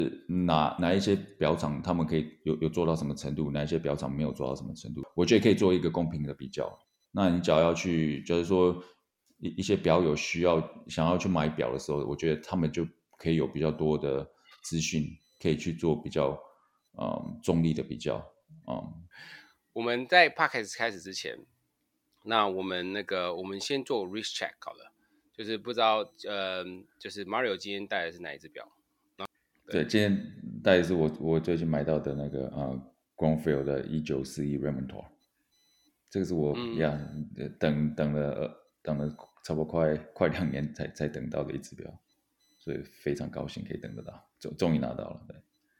哪一些表厂他们可以有做到什么程度，哪一些表厂没有做到什么程度，我觉得可以做一个公平的比较。那你只要要去，就是说一些表友想要去买表的时候，我觉得他们就可以有比较多的资讯，可以去做比较中立的比较。 我们在 podcast 开始之前，那我们先做 wrist check 好了，就是不知道就是 Mario 今天带的是哪一只表？ 对，今天带的是我最近买到的那个Grandfield 的1941 Remontour， 这个是我等了差不多快2年才等到的一只表，所以非常高兴可以等得到，终于拿到了。对，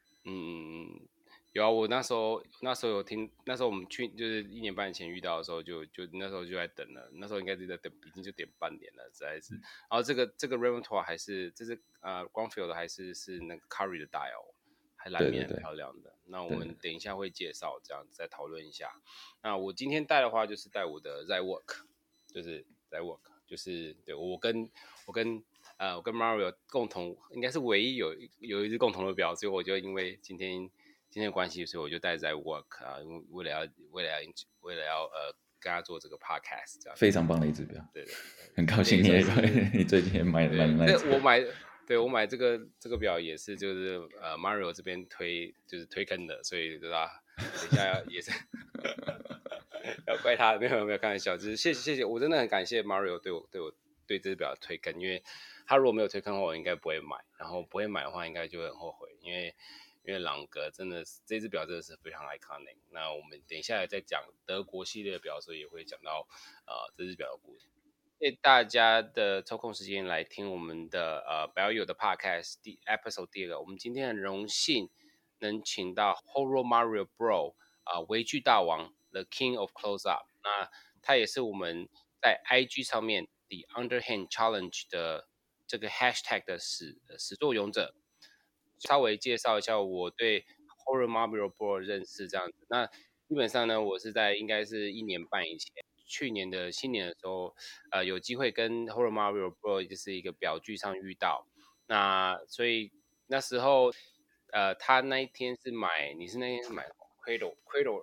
有啊，我那时候有听，那时候我们就是1年半以前遇到的时候就那时候就在等了，那时候应该是在等，已经就点半年了，实在是。然后这个 Remontour 还是这是Grandfield 的还是那个 Curry 的 dial， 还蓝面很漂亮的。那我们等一下会介绍，这样子再讨论一下。那我今天带的话就是带我的 Zywork， 就是Zywork， 就是对我跟 Mario 共同，应该是唯一有一只共同的表，所以我就因为今天的关系，所以我就带在 work 啊，为了要跟他做这个 podcast， 这样非常棒的一只表。 对， 很高兴你最近也买了那一只表。 我买这个表也是就是Mario 这边推坑的，所以对吧？等一下也是要怪他，没有开玩笑，就是谢谢，我真的很感谢 Mario 对这只表的推坑，因为他如果没有推坑的话，我应该不会买，然后不会买的话，应该就会很后悔，因为朗格真的是这只表真的是非常 iconic。那我们等一下在讲德国系列的表的时候，也会讲到这只表的故事。谢谢大家的抽空时间来听我们的表友的 podcast episode 第2个。我们今天很荣幸能请到 Horror Mario Bro 微距大王 The King of Close Up。那他也是我们在 IG 上面 The Underhand Challenge 的这个 hashtag 的始作俑者。稍微介绍一下我对 Horror Mario Bro 认识这样子。那基本上呢，我是在应该是1年半以前，去年的新年的时候，有机会跟 Horror Mario Bro 就是一个表具上遇到。那所以那时候，他那一天是买，你是那天是买 Cradle，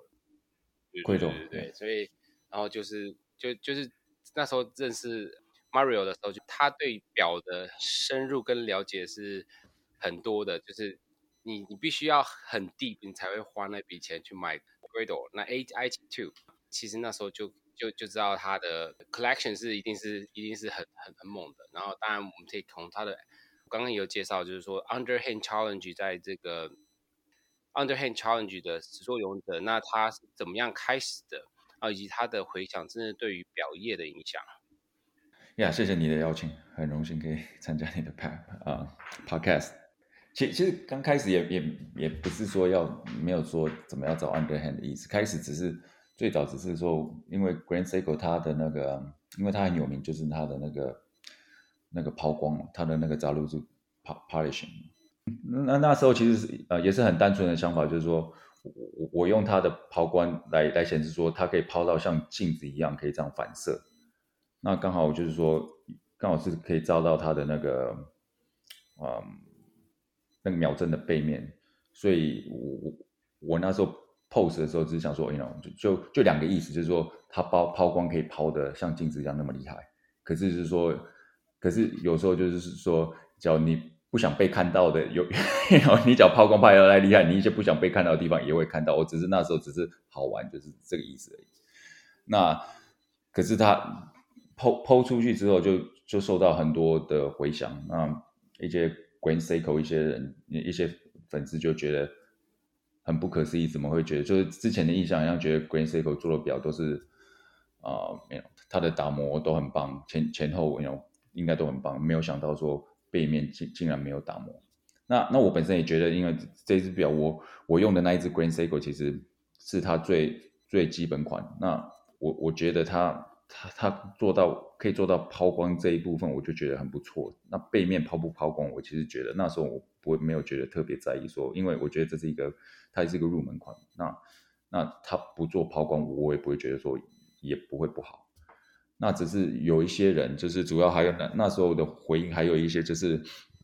对，所以然后就是那时候认识 Mario 的时候，就他对表的深入跟了解是很多的，就是你必须要很 deep， 你才会花那笔钱去买 Gradle。那 IT2 其实那时候就知道他的 collection 是一定是很猛的。然后当然我们可以从他的刚刚有介绍，就是说 Underhand Challenge 在这个 Underhand Challenge 的始作俑者，那他是怎么样开始的以及他的回响，真的对于表业的影响。 谢谢你的邀请，很荣幸可以参加你的podcast。其实刚开始也不是说没有说怎么要找 underhand 的意思，开始最早只是说，因为 Grand Seiko 他的那个，因为他很有名，就是他的那个抛光，他的那个扎露是 polishing。那时候其实也是很单纯的想法，就是说我用它的抛光来显示说，它可以抛到像镜子一样，可以这样反射。那刚好就是说，刚好是可以照到它的那个那个秒针的背面，所以我那时候 pose 的时候只是想说就2个意思，就是说它抛光可以抛的像镜子一样那么厉害，可是有时候就是说，只要你不想被看到的，你只要抛光抛得太厉害，你一些不想被看到的地方也会看到。我只是那时候只是好玩，就是这个意思而已。那可是他抛出去之后就受到很多的回响。那一些 Grand Seiko 一些粉丝就觉得很不可思议，怎么会觉得就是之前的印象好像觉得 Grand Seiko 做的表都是它的打磨都很棒，前后应该都很棒，没有想到说背面竟然没有打磨。那我本身也觉得，因为这只表我用的那一只 Grand Seiko 其实是它最基本款。那我觉得它可以做到抛光这一部分，我就觉得很不错。那背面抛不抛光，我其实觉得那时候我没有觉得特别在意说，因为我觉得它是一个入门款。那它不做抛光，我也不会觉得说也不会不好。那只是有一些人，就是主要还有那时候的回应，还有一些就是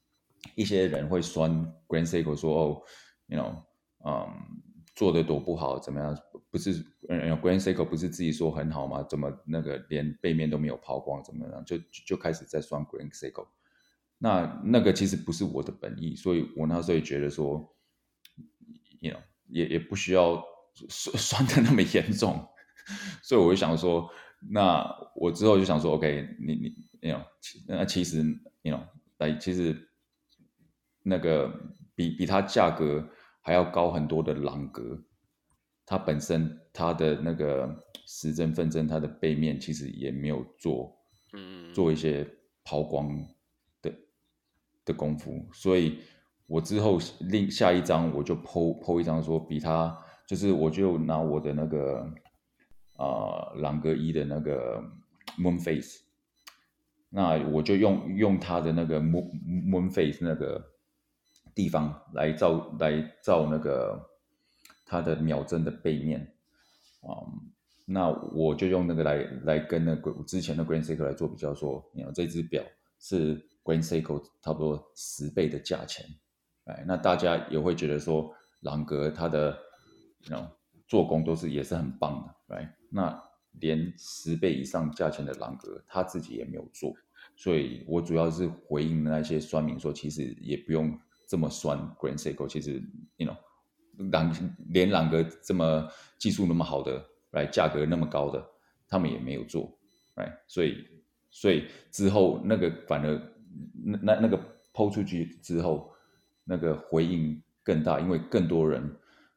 一些人会酸 Grand Seiko 说哦，you know，做的多不好，怎么样？不是，Grand Seiko 不是自己说很好吗？怎么那个连背面都没有抛光，怎么样？就开始在酸 Grand Seiko。那个其实不是我的本意，所以我那时候也觉得说，you know，也不需要酸的那么严重，所以我就想说，那我之后就想说，OK，你 you know，那其实 you know，来其实那个比它价格还要高很多的朗格，它本身它的那个时针分针，它的背面其实也没有做一些抛光的功夫，所以我之后下一张我就剖一张说比它，就是我就拿我的那个朗格一的那个 Moon Face，那我就用它的那个 Moon Face 那个地方来照那个它的秒针的背面那我就用那个来跟那个之前的 Grand Seiko 来做比较说，你这只表是 Grand Seiko 差不多10倍的价钱，那大家也会觉得说朗格它的做工也是很棒的那连10倍以上价钱的朗格他自己也没有做，所以我主要是回应那些酸民说，其实也不用这么酸 Grand Seiko，其实 you know 连朗格这么技术那么好的价格那么高的，他们也没有做所以之后那个反而那个抛出去之后，那个回应更大，因为更多人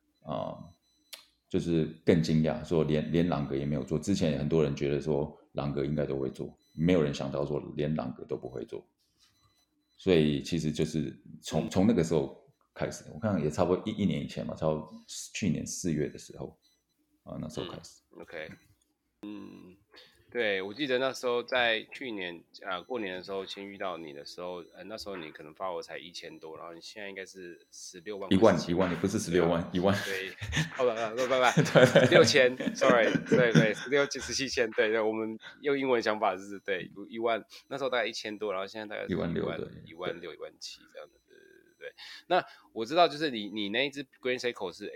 就是更惊讶，说连朗格也没有做。之前很多人觉得说朗格应该都会做，没有人想到说连朗格都不会做。所以其实就是从那个时候开始，我看也差不多一年以前嘛，差不多去年4月的时候那时候开始。 OK，对，我记得那时候在去年过年的时候，先遇到你的时候，那时候你可能发我才1000多，然后你现在应该是16万， 1万，也不是16万，1万。 对，不， 对对 6000，sorry，对17千，对，我们用英文想法是对1万，那时候大概1000多，然后现在大概是 16000对 16000、17000这样的，对。那我知道就是你那一只 Grand Seiko 是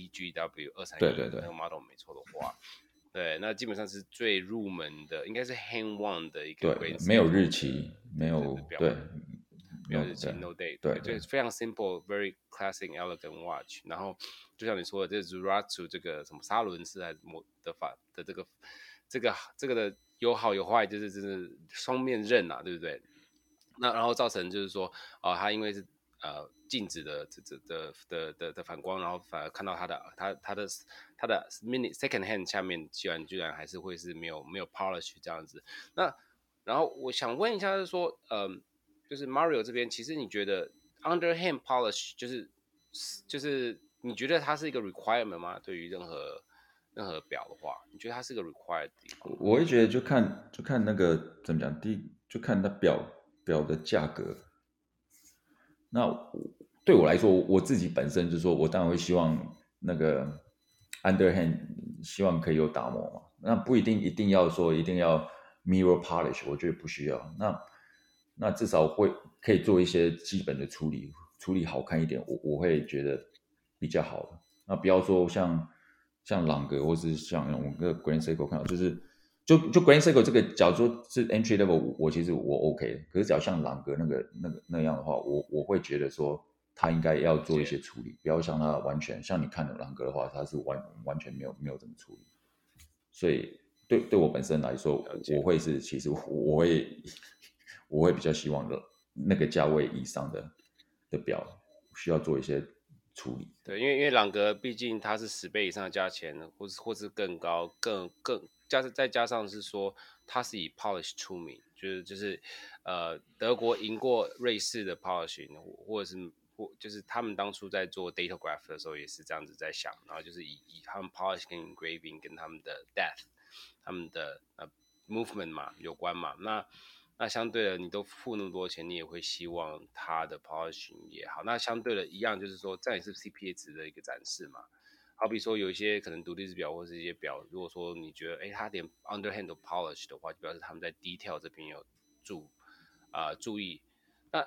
SBGW 231， 对那个 model 没错的话。对，那基本上是最入门的，应该是 Hand One 的一个 Grand 没有 Seiko 日期，没有表， 对， 没有日期 ，no date，对，就是非常 simple，very classic elegant watch。然后就像你说的，这 Zuratsu 这个什么砂轮式还是的这个的有好有坏，就是双面刃啊，对不对？那然后造成就是说，它因为是镜子的反光，然后反而看到它的 mini second hand 下面居然还是会是没有 polish 这样子。那然后我想问一下，就是说，就是 Mario 这边，其实你觉得 underhand polish 就是你觉得它是一个 requirement 吗？对于任何表的话，你觉得它是个 required 的地方吗？ 我会觉得就看那个怎么讲，就看它表的价格。那对我来说，我自己本身就是说我当然会希望那个 underhand 希望可以有打磨嘛，那不一定要说一定要 mirror polish，我觉得不需要。那至少可以做一些基本的处理好看一点，我会觉得比较好的。那不要说像朗格或是像我们个 Grand Seiko 看到，就 Grand Seiko 这个，假如说是 entry level，其实我 OK 的。可是，只要像朗格那样的话，我会觉得说他应该要做一些处理，不要像他完全像你看的朗格的话，他是完全没有怎么处理。所以对我本身来说，我会是其实我会比较希望的那个价位以上的表需要做一些处理。 对，因为朗格毕竟它是10倍以上的价钱，或是更高，再加上是说它是以 polish 出名，就是德国赢过瑞士的 polishing，就是他们当初在做 datograph 的时候也是这样子在想，然后就是以他们 polish 跟 engraving 跟他们的 depth，他们的movement 嘛有关嘛，那相对的，你都付那么多钱，你也会希望它的 polishing 也好。那相对的一样，就是说这也是 CPA 值的一个展示嘛。好比说有一些可能独立制表或是一些表，如果说你觉得它连 underhand 都 polish 的话，就表示他们在 detail 这边有注意。那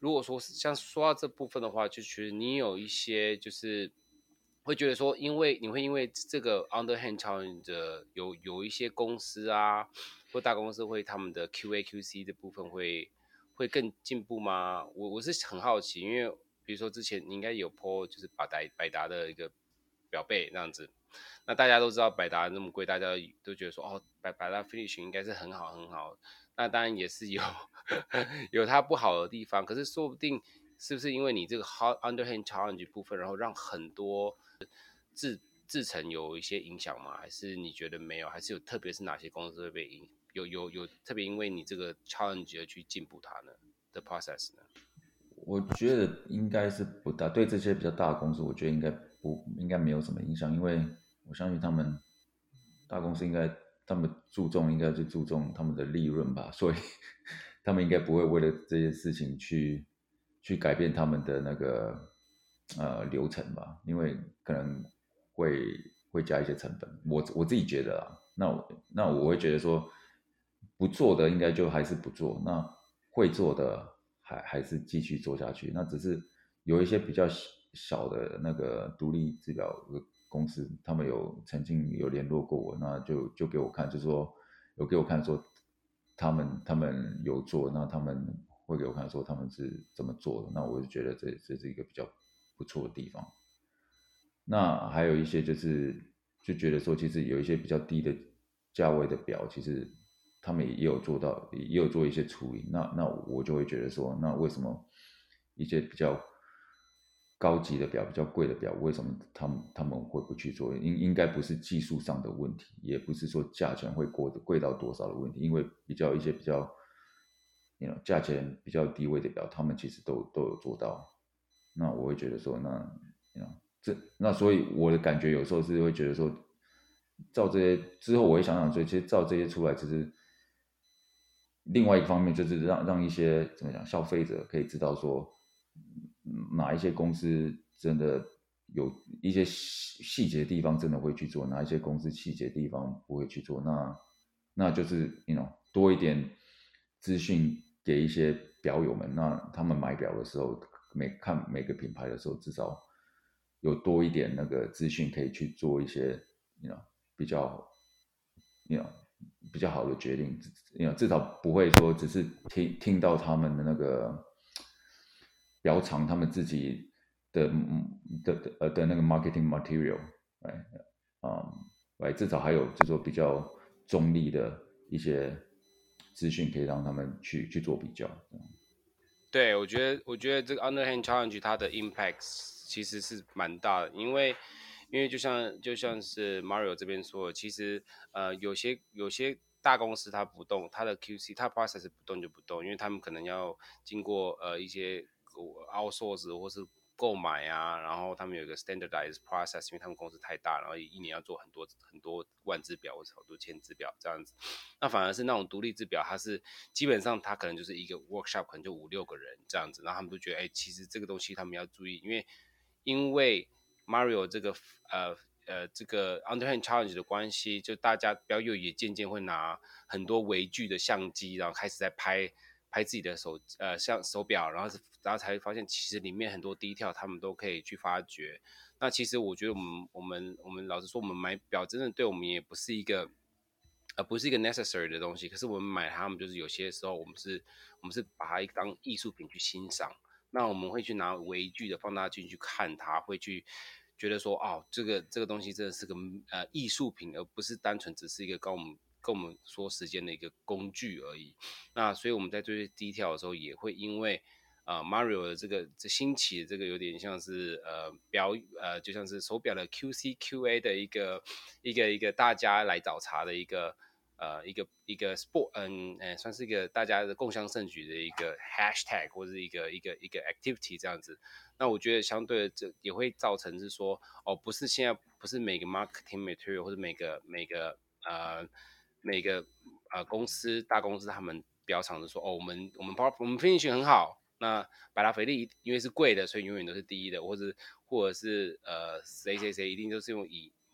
如果说是像说到这部分的话，就觉得你有一些就是会觉得说，你会因为这个 underhand challenge 的有一些公司啊，或大公司会他们的 QA QC 的部分会更进步吗？我是很好奇，因为比如说之前你应该有 po 就是百达的一个表背那样子，那大家都知道百达那么贵，大家都觉得说哦百达 finish 应该是很好很好，那当然也是有有它不好的地方，可是说不定是不是因为你这个 underhand challenge 部分，然后让很多制程有一些影响吗？还是你觉得没有？还是有特别是哪些公司会被有特别因为你这个 challenge 而去进步它呢的 process 呢？ 我觉得应该是不大，对这些比较大的公司，我觉得应该没有什么影响，因为我相信他们大公司他们应该是注重他们的利润吧，所以他们应该不会为了这些事情去改变他们的那个流程吧，因为可能会加一些成本，我自己觉得啊，那我会觉得说不做的应该就还是不做，那会做的还是继续做下去，那只是有一些比较小的那个独立制表公司，他们曾经有联络过我，那就给我看，就说有给我看说他们有做，那他们会给我看说他们是怎么做的，那我就觉得这是一个比较不错的地方。那还有一些就觉得说，其实有一些比较低的价位的表，其实他们也有做到，也有做一些处理。那我就会觉得说，那为什么一些比较高级的表、比较贵的表，为什么他们会不去做？应该不是技术上的问题，也不是说价钱会贵到多少的问题，因为一些比较价钱比较低位的表，他们其实都有做到。那我会觉得说，那所以我的感觉有时候是会觉得说，照这些之后，我会想想，所以其实照这些出来，其实另外一方面就是让一些怎么讲消费者可以知道说，哪一些公司真的有一些细节的地方真的会去做，哪一些公司细节的地方不会去做，那就是多一点资讯给一些表友们，那他们买表的时候，看每个品牌的时候，至少有多一点那个资讯可以去做一些比较 you know 比较好的决定，至少不会说只是听到他们的那个表厂他们自己的那个 marketing material，哎，至少还有就是说比较中立的一些资讯可以让他们去做比较。 对，我觉得这个 underhand challenge 它的 impact 其实是蛮大的，因为就像是 Mario 这边说的，其实有些大公司它不动，它的 QC 它 process 不动就不动，因为他们可能要经过一些outsource 或是购买啊，然后他们有一个 standardized process，因为他们公司太大，然后一年要做很多万只表或者好多千只表这样子。那反而是那种独立制表，它是基本上它可能就是一个 workshop，可能就5、6个人这样子，然后他们都觉得，哎，其实这个东西他们要注意，因为 Mario 这个 underhand challenge 的关系，就大家表友也渐渐会拿很多微距的相机，然后开始在拍自己的像手表，然后才发现其实里面很多detail他们都可以去发掘。那其实我觉得我们老实说，我们买表真的对我们也不是一个不是一个 necessary 的东西，可是我们买它们就是有些时候我们是把它当艺术品去欣赏，那我们会去拿微距的放大镜去看它，会去觉得说哦，这个东西真的是个艺术品，而不是单纯只是一个跟我们说时间的一个工具而已。那所以我们在追 detail 的时候，也会因为Mario 的这兴起的这个有点像是就像是手表的 QC QA 的一个大家来找茬的一个 sport，算是一个大家的共襄盛举的一个 hashtag 或者是一个 activity 这样子。那我觉得相对的这也会造成是说，哦，不是每个 marketing material 或者每个公司大公司他们标榜着说，哦，我们 finish 很好，那百达翡丽因为是贵的，所以永远都是第一的，或者是谁一定都是用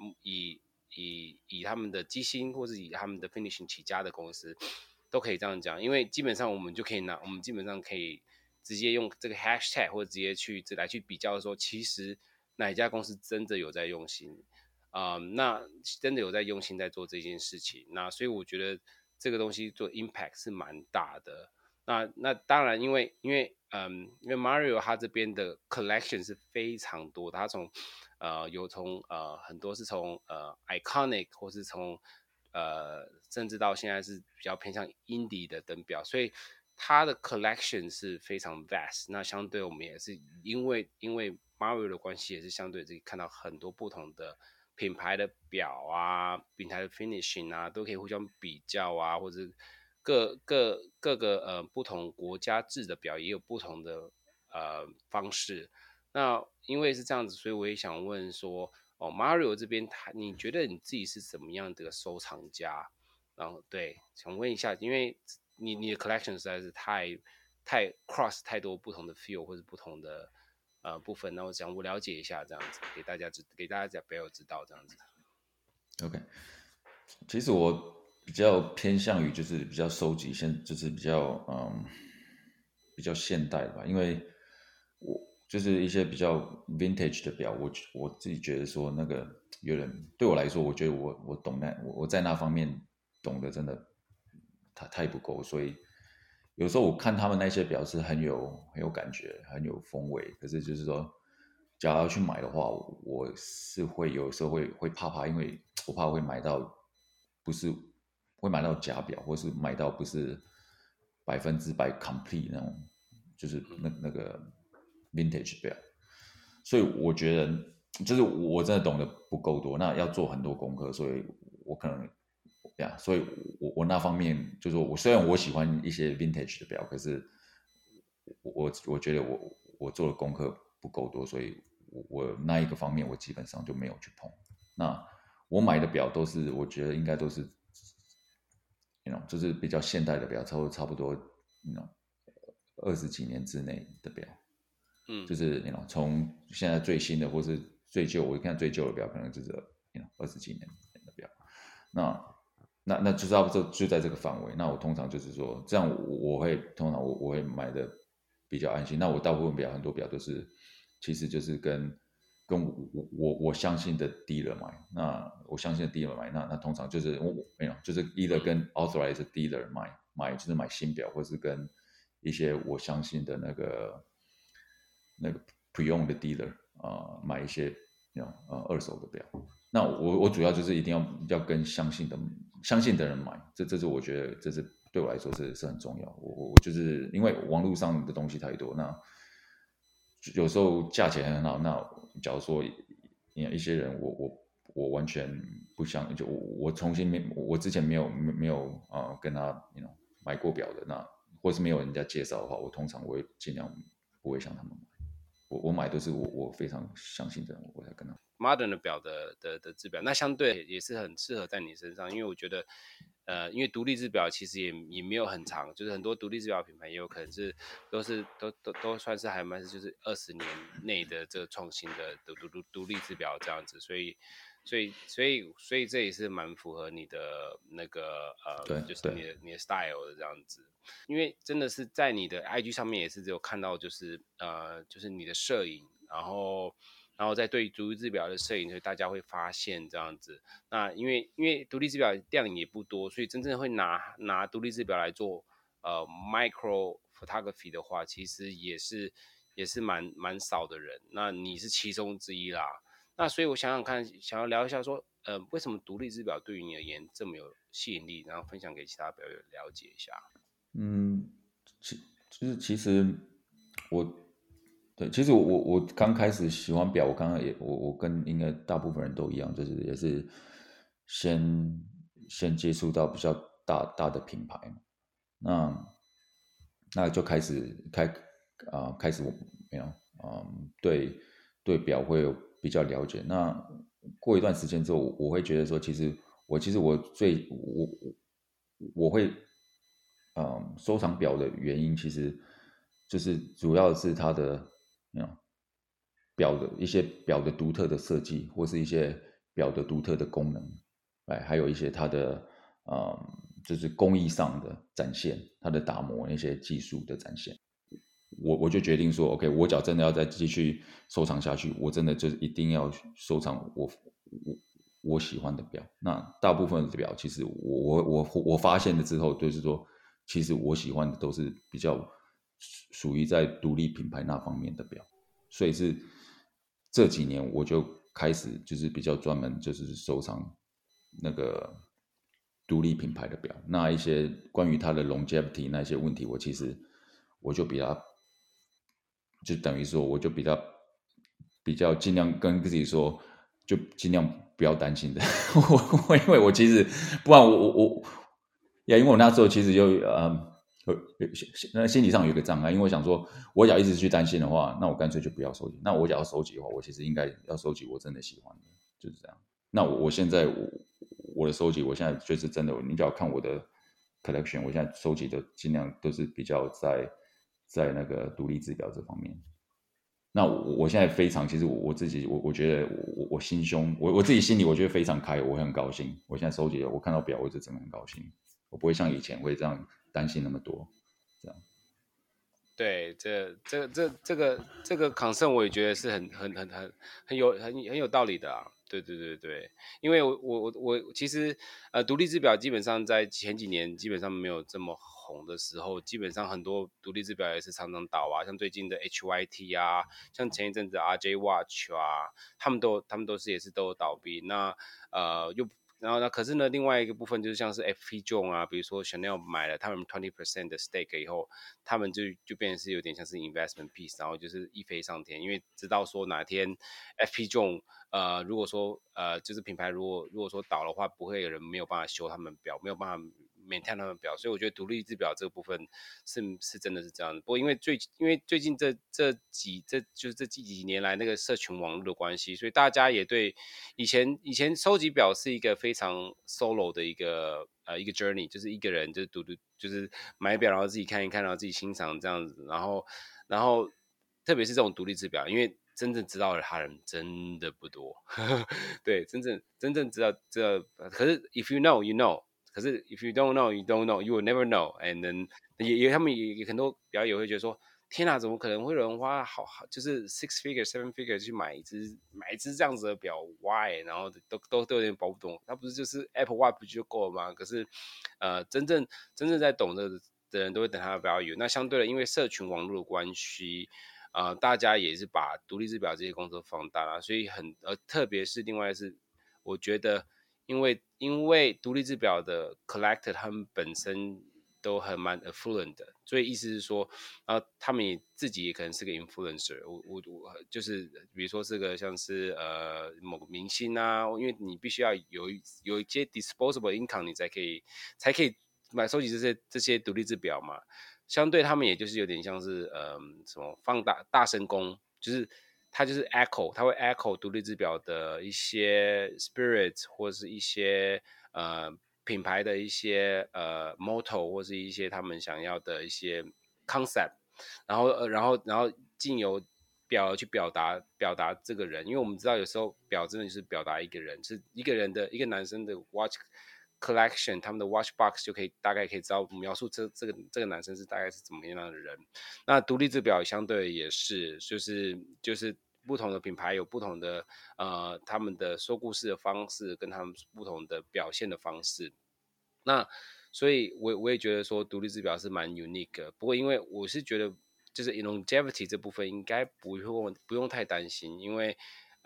以他们的机芯或是以他们的 finishing 起家的公司，都可以这样讲，因为基本上我们基本上可以直接用这个 hashtag 或者直接来去比较说，其实哪一家公司真的有在用心那真的有在用心在做这件事情，那所以我觉得这个东西做 impact 是蛮大的。那当然，因为 Mario 他这边的 collection 是非常多的，他有从很多是从iconic 或是从甚至到现在是比较偏向 indie 的灯表，所以它的 collection 是非常 vast。那相对我们也是因为 Mario 的关系，也是相对自己看到很多不同的品牌的表啊，品牌的 finishing 啊，都可以互相比较啊，或者各个不同国家制的表也有不同的方式。那因为是这样子，所以我也想问说，Mario 这边你觉得你自己是怎么样的收藏家？然后对，想问一下，因为你的 collection 实在是太 cross 太多不同的 feel 或者不同的部分，那我了解一下这样子，给大家朋友知道这样子。 OK，其实我比较偏向于就是比较收集就是比较现代的吧，因为我就是一些比较 vintage 的表，我自己觉得说那个有点对我来说，我觉得我懂我在那方面懂得真的太不够，所以有时候我看他们那些表是很有感觉，很有风味，可是就是说，假如要去买的话，我是有时候会怕，因为我怕会买到不是会买到假表，或是买到不是100%complete 那种，就是那个 vintage 表，所以我觉得就是我真的懂得不够多，那要做很多功课，所以我可能所以我那方面就是说我虽然我喜欢一些 vintage 的表，可是我觉得我做的功课不够多，所以我那一个方面我基本上就没有去碰。那我买的表都是我觉得应该都是就是比较现代的表，差不多20几年之内的表。就是从现在最新的或是最旧，我看最旧的表可能就是20几年的表。那就差不多就在这个范围。那我通常就是说，这样通常我会买的比较安心。那我大部分表很多表都是，其实就是跟我相信的 dealer 买。那我相信的 dealer 买，那通常就是就是 either 跟 authorized dealer 买就是买新表，或是跟一些我相信的那个pre-owned 的 dealer 买一些二手的表。那我主要就是一定要跟相信的人买，这是我觉得这是对我来说是很重要。我就是因为网络上的东西太多，那有时候价钱很好，那假如说一些人我完全不相就我我之前没有跟他买过表的，那或是没有人家介绍的话，我通常我会尽量不会向他们买。我买都是我非常相信的人，我才跟他。 Modern 的表的制表，那相对也是很适合在你身上，因为我觉得，因为独立制表其实也没有很长，就是很多独立制表品牌也有可能是都算是还蛮就是20年内的这个创新的独立制表这样子，所以这也是蛮符合你的那个就是你的 style 的这样子，因为真的是在你的 IG 上面也是只有看到就是就是你的摄影，然后在对独立制表的摄影，所以大家会发现这样子。那因为独立制表量也不多，所以真正会拿独立制表来做micro photography 的话，其实也是蛮少的人。那你是其中之一啦。那所以我想想看，想要聊一下说，为什么独立制表对于你而言这么有吸引力，然后分享给其他表友了解一下。 其实我对，其实我刚开始喜欢表，我刚刚我跟应该大部分人都一样，就是也是先接触到比较大的品牌嘛，那就开始我对表会有比较了解。那过一段时间之后，我会觉得说，其实我会收藏表的原因，其实就是主要是它的表的一些表的独特的设计，或是一些表的独特的功能，还有一些它的就是工艺上的展现，它的打磨那些技术的展现。 我就决定说，OK，我只要真的要再继续收藏下去，我真的就是一定要收藏我喜欢的表。那大部分的表，其实我发现了之后，就是说，其实我喜欢的都是比较属于在独立品牌那方面的表，所以是这几年我就开始就是比较专门就是收藏那个独立品牌的表。那一些关于它的 longevity 那些问题，我就比较就等于说，我就比较尽量跟自己说，就尽量不要担心的。因为我其实不然因为我那时候其实心理上有一个障碍，因为我想说，我只要一直去担心的话，那我干脆就不要收集。那我只要收集的话，我其实应该要收集我真的喜欢的，就是这样。那我现在我的收集，我现在就是真的，你只要看我的 collection，我现在收集的尽量都是比较在那个独立制表这方面。那我现在非常，其实我自己我觉得我心胸我自己心里我觉得非常开，我很高兴。我现在收集了，我看到表我就真的很高兴，我不会像以前会这样担心那么多，这样。 对，这个 concern 我也觉得是很有道理的啊。对对对对，因为我其实独立制表基本上在前几年基本上没有这么红的时候，基本上很多独立制表也是常常倒啊，像最近的 HYT 啊，像前一阵子 RJ Watch 啊，他们都是也是都有倒闭。那又然后呢？可是呢，另外一个部分就是像是 FP Jones 啊，比如说 Chanel 买了他们20% 的 stake 以后，他们就变成是有点像是 investment piece，然后就是一飞上天，因为知道说哪天 FP Jones 如果说就是品牌如果说倒的话，不会有人没有办法修他们表，没有办法maintain他们表，所以我觉得独立制表这个部分是真的是这样的。不过因为最近就是这几年来那个社群网络的关系，所以大家也对以前收集表是一个非常 solo 的一个 journey，就是一个人就是就是买表，然后自己看一看，然后自己欣赏这样子，然后特别是这种独立制表，因为真正知道的他人真的不多，对，真正知道，可是 if you know you know，可是 if you don't know you don't know，you will never know，and then 他们也很多表演也会觉得说，天哪，怎么可能会有人花好就是 six figure seven figure 去买一只这样子的表？Why？然后都有点搞不懂，那不是就是 Apple Watch 就够了吗？可是真正在懂的人都会等它的 value。那相对的，因为社群网络的关系，大家也是把独立制表这些工作放大了，所以特别是另外是，我觉得因为独立制表的 collector 他们本身都蛮 affluent 的，所以意思是说，他们自己也可能是个 influencer。我就是比如说是个像是某个明星啊，因为你必须要有一些 disposable income，你才可以收集这些独立制表嘛。相对他们也就是有点像是什么放大声公，就是它就是 echo， 它会 echo 独立制表的一些 spirit 或是一些品牌的一些motto 或是一些他们想要的一些 concept，然后经由表去表达这个人，因为我们知道有时候表真的就是表达一个人，是一个男生的 watch collection，他们的 watch box 就大概可以知道描述这个男生是大概是怎么样的人。那独立制表相对也是，就是不同的品牌有不同的他们的说故事的方式，跟他们不同的表现的方式。那所以我也觉得说独立制表是蛮 unique 的。不过因为我是觉得就是 longevity 这部分应该不用太担心，因为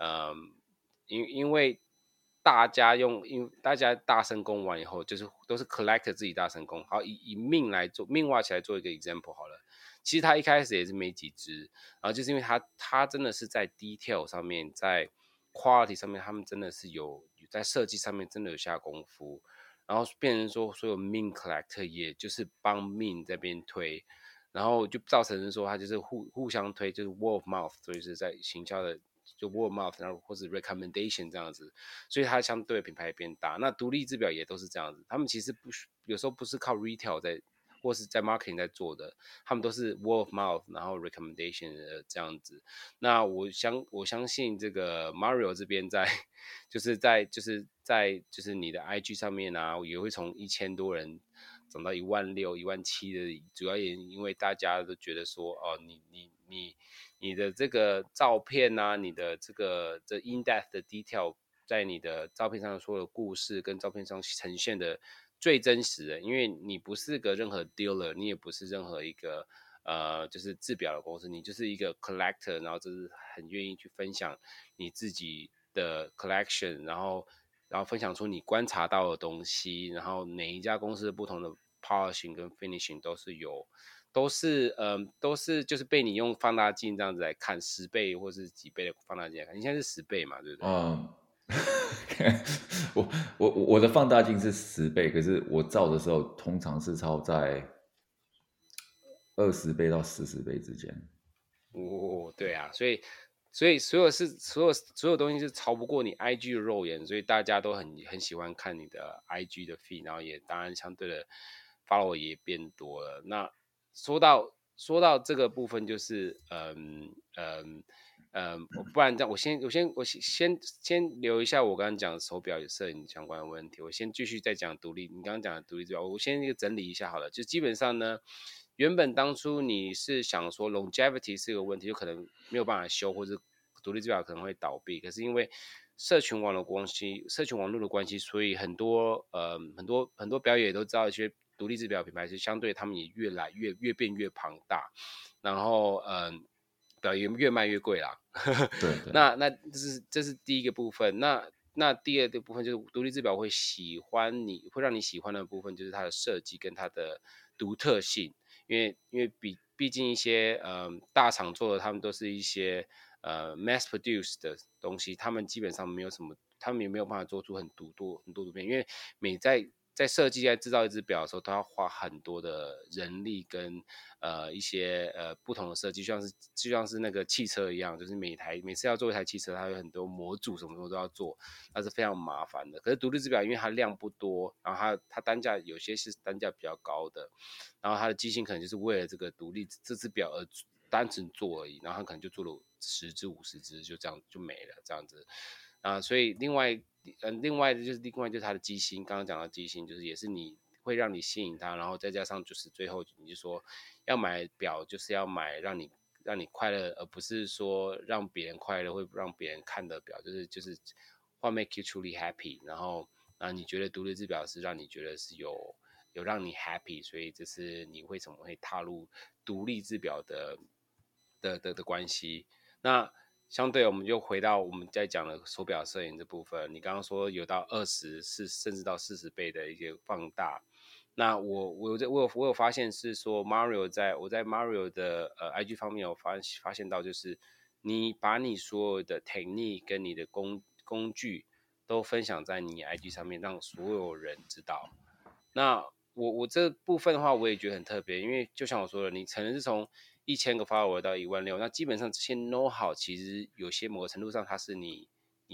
因为大家大声公完以后，就是都是 collector 自己大声公，好以命来做命挖起来做一个 example 好了。其实他一开始也是没几只，然后就是因为他真的是在 detail 上面，在 quality 上面，他们真的是有在设计上面真的有下功夫，然后变成说所有 min collector 也就是帮 min 这边推，然后就造成说他就是互相推，就是 word of mouth，所以是在行销的就 word of mouth，然后或是 recommendation 这样子，所以它相对的品牌也变大。那独立制表也都是这样子，他们其实有时候不是靠 retail 或是在 marketing 在做的，他们都是 word of mouth，然后 recommendation 这样子。那我相信这个 Mario 这边就是你的 IG 上面啊，也会从1000多人涨到16000、17000的，主要也因为大家都觉得说，哦，你的这个照片啊，你的这 in-depth 的 detail，在你的照片上说的故事跟照片上呈现的最真实的，因为你不是个任何 dealer，你也不是任何一个就是制表的公司，你就是一个 collector，然后就是很愿意去分享你自己的 collection，然后分享出你观察到的东西，然后每一家公司的不同的 polishing 跟 finishing 都是就是被你用放大镜这样子来看10倍或是几倍的放大镜来看，你现在是10倍嘛，对不对？ 我的放大镜是10倍，可是我照的时候通常是照在20倍到40倍之间。 对啊，所以所有东西是超不过你 IG 的肉眼，所以大家都很喜欢看你的 IG 的 feed， 然后也当然相对的 follow 也变多了。那说到这个部分，就是不然这样，我先留一下我刚刚讲手表摄影相关的问题，我先继续再讲独立。你刚刚讲的独立制表，我先整理一下好了。就基本上呢，原本当初你是想说 longevity 是个问题，就可能没有办法修，或者独立制表可能会倒闭。可是因为社群网络的关系，所以很多表演也都知道一些独立制表品牌是相对他们也越变越庞大，然后表也越卖越贵啦。 对， 那这是第一个部分。那第二个部分就是独立制表会让你喜欢的部分，就是它的设计跟它的独特性。因为毕竟一些大厂做的，他们都是一些mass produce 的东西，他们基本上没有什么，他们也没有办法做出很多图片，因为在设计在制造一只表的时候，都要花很多的人力跟一些不同的设计，就像是那个汽车一样，就是每次要做一台汽车，它有很多模组什么都要做，那是非常麻烦的。可是独立制表因为它量不多，然后它单价有些是单价比较高的，然后它的机芯可能就是为了这个独立这只表而单纯做而已，然后它可能就做了10只50只，就这样就没了这样子啊。所以另外就是它的机芯，刚刚讲到机芯，就是也是你会让你吸引它，然后再加上就是最后你就说要买表就是要买让你快乐，而不是说让别人快乐会让别人看的表，就是what make you truly happy， 然后你觉得独立制表是让你觉得是有让你 happy， 所以这是你为什么会踏入独立制表的关系。那相对我们就回到我们在讲的手表摄影这部分，你刚刚说有到20甚至到40倍的一些放大。那我有发现是说我在 Mario 的IG 方面有发现到，就是你把你所有的 technique 跟你的工具都分享在你 IG 上面，让所有人知道。那我这部分的话，我也觉得很特别，因为就像我说的，你可能是从1000个 follower 到16000，那基本上这些 know how 其实有些某个程度上，它是你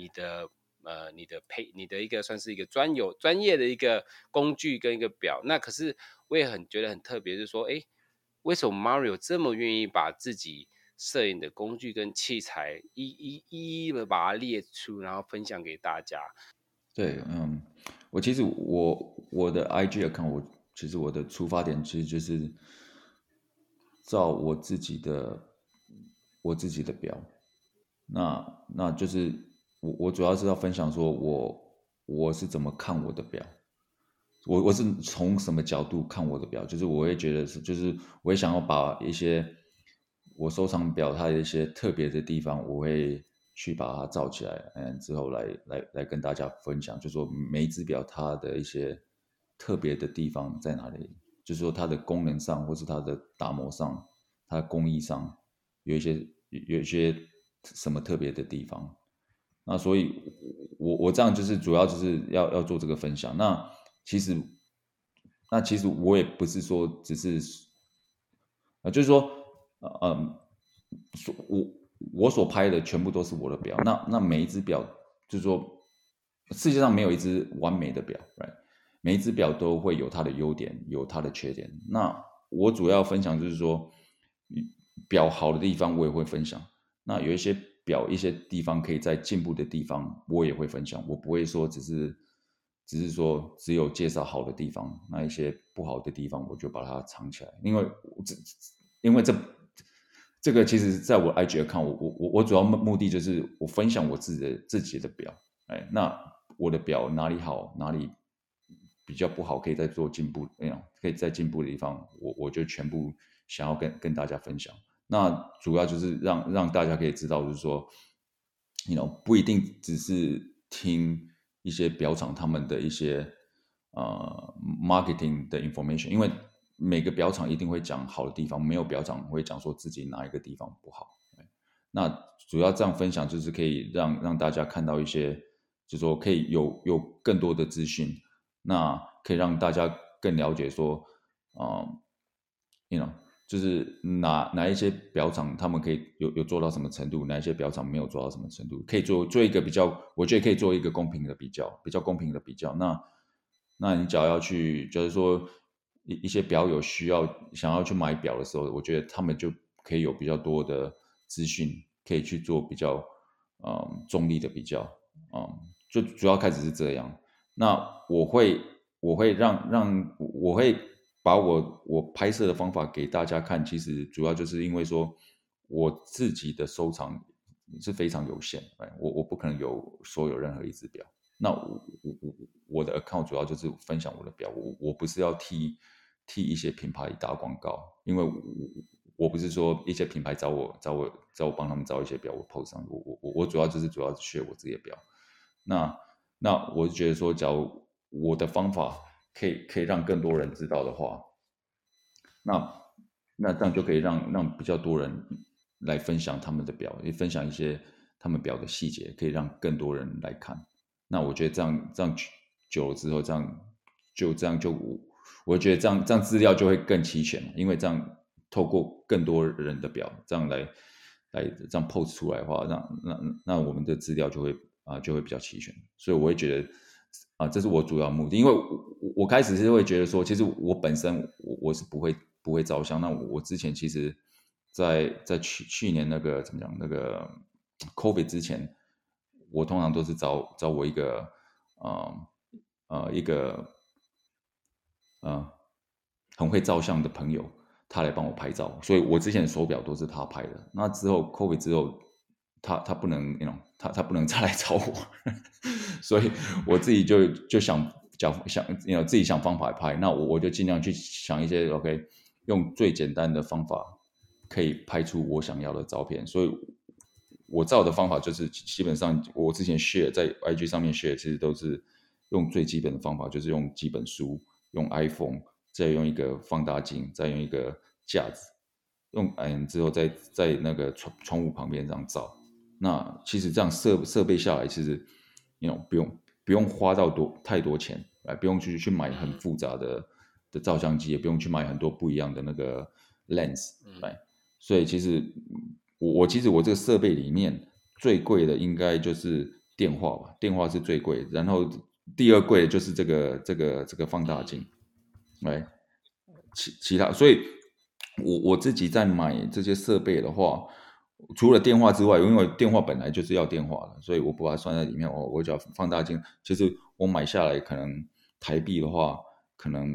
的一个算是一个专业的一个工具跟一个表。那可是我也觉得很特别，就是说，为什么 Mario 这么愿意把自己摄影的工具跟器材一一的把它列出，然后分享给大家？ 对，我其实我的 IG account，其实我的出发点其实就是照我自己的表，那就是我主要是要分享说我是怎么看我的表，我是从什么角度看我的表，就是我会觉得就是我也想要把一些我收藏表它的一些特别的地方，我会去把它照起来，之后来跟大家分享，就说每一只表它的一些特别的地方在哪里，就是说它的功能上，或是它的打磨上，它的工艺上有一些什么特别的地方。那所以我这样就是主要就是要做这个分享。其实其实我也不是说只是就是说我所拍的全部都是我的表。那每一只表就是说世界上没有一只完美的表，right？每一只表都会有它的优点，有它的缺点。那我主要分享就是说表好的地方我也会分享。那有一些表一些地方可以在进步的地方，我也会分享。我不会说只只是说只有介绍好的地方，那一些不好的地方我就把它藏起来，因为这个其实在我 IG account，我主要目的就是我分享我自己的表，哎，那我的表哪里好，哪里比较不好，可以再做进步，可以再进步的地方，我就全部想要跟大家分享。那主要就是让大家可以知道，就是说不一定只是听一些表厂他们的一些marketing 的 information，因为每个表厂一定会讲好的地方，没有表厂会讲说自己哪一个地方不好。那主要这样分享，就是可以让大家看到一些，就是说可以有更多的资讯，那可以让大家更了解说，就是哪一些表厂他们可以有做到什么程度，哪一些表厂没有做到什么程度，可以做一个比较，我觉得可以做一个公平的比较，比较公平的比较。那你只要要去，就是说一些表友想要去买表的时候，我觉得他们就可以有比较多的资讯，可以去做比较中立的比较，就主要开始是这样。那我会把我拍摄的方法给大家看，其实主要就是因为说我自己的收藏是非常有限，我不可能有任何一只表。那我的 account 主要就是分享我的表，我不是要替一些品牌打广告，因为我不是说一些品牌找我帮他们找一些表，我 post 上，我主要是学我自己的表。那我就觉得说，假如我的方法可以让更多人知道的话，那这样就可以让比较多人来分享他们的表，也分享一些他们表的细节，可以让更多人来看。那我觉得这样久了之后，我觉得这样资料就会更齐全，因为这样透过更多人的表，这样来这样 post 出来的话，那我们的资料就会比较齐全。所以我会觉得这是我主要目的，因为我开始是会觉得说，其实我本身我是不会照相。那我之前其实在去年那个怎么讲那个 COVID 之前，我通常都是找我一个一个很会照相的朋友，他来帮我拍照，所以我之前的手表都是他拍的。那之后 COVID 之后，他不能他不能再来找我，所以我自己就想自己想方法拍。那我就尽量去想一些 OK 用最简单的方法可以拍出我想要的照片。所以我照的方法就是基本上我之前 share 在 IG 上面 share 其实都是用最基本的方法，就是用基本书，用 iPhone， 再用一个放大镜，再用一个架子，之后在那个窗户旁边这样照。那其实这样设备下来，其实不用花到太多钱，不用去买很复杂的照相机，也不用去买很多不一样的那个 lens，所以其实其实我这个设备里面最贵的应该就是电话吧，电话是最贵的，然后第二贵的就是这个放大镜，其他，所以我自己在买这些设备的话，除了电话之外，因为电话本来就是要电话的，所以我不把它算在里面。我只要放大镜，其实我买下来可能台币的话，可能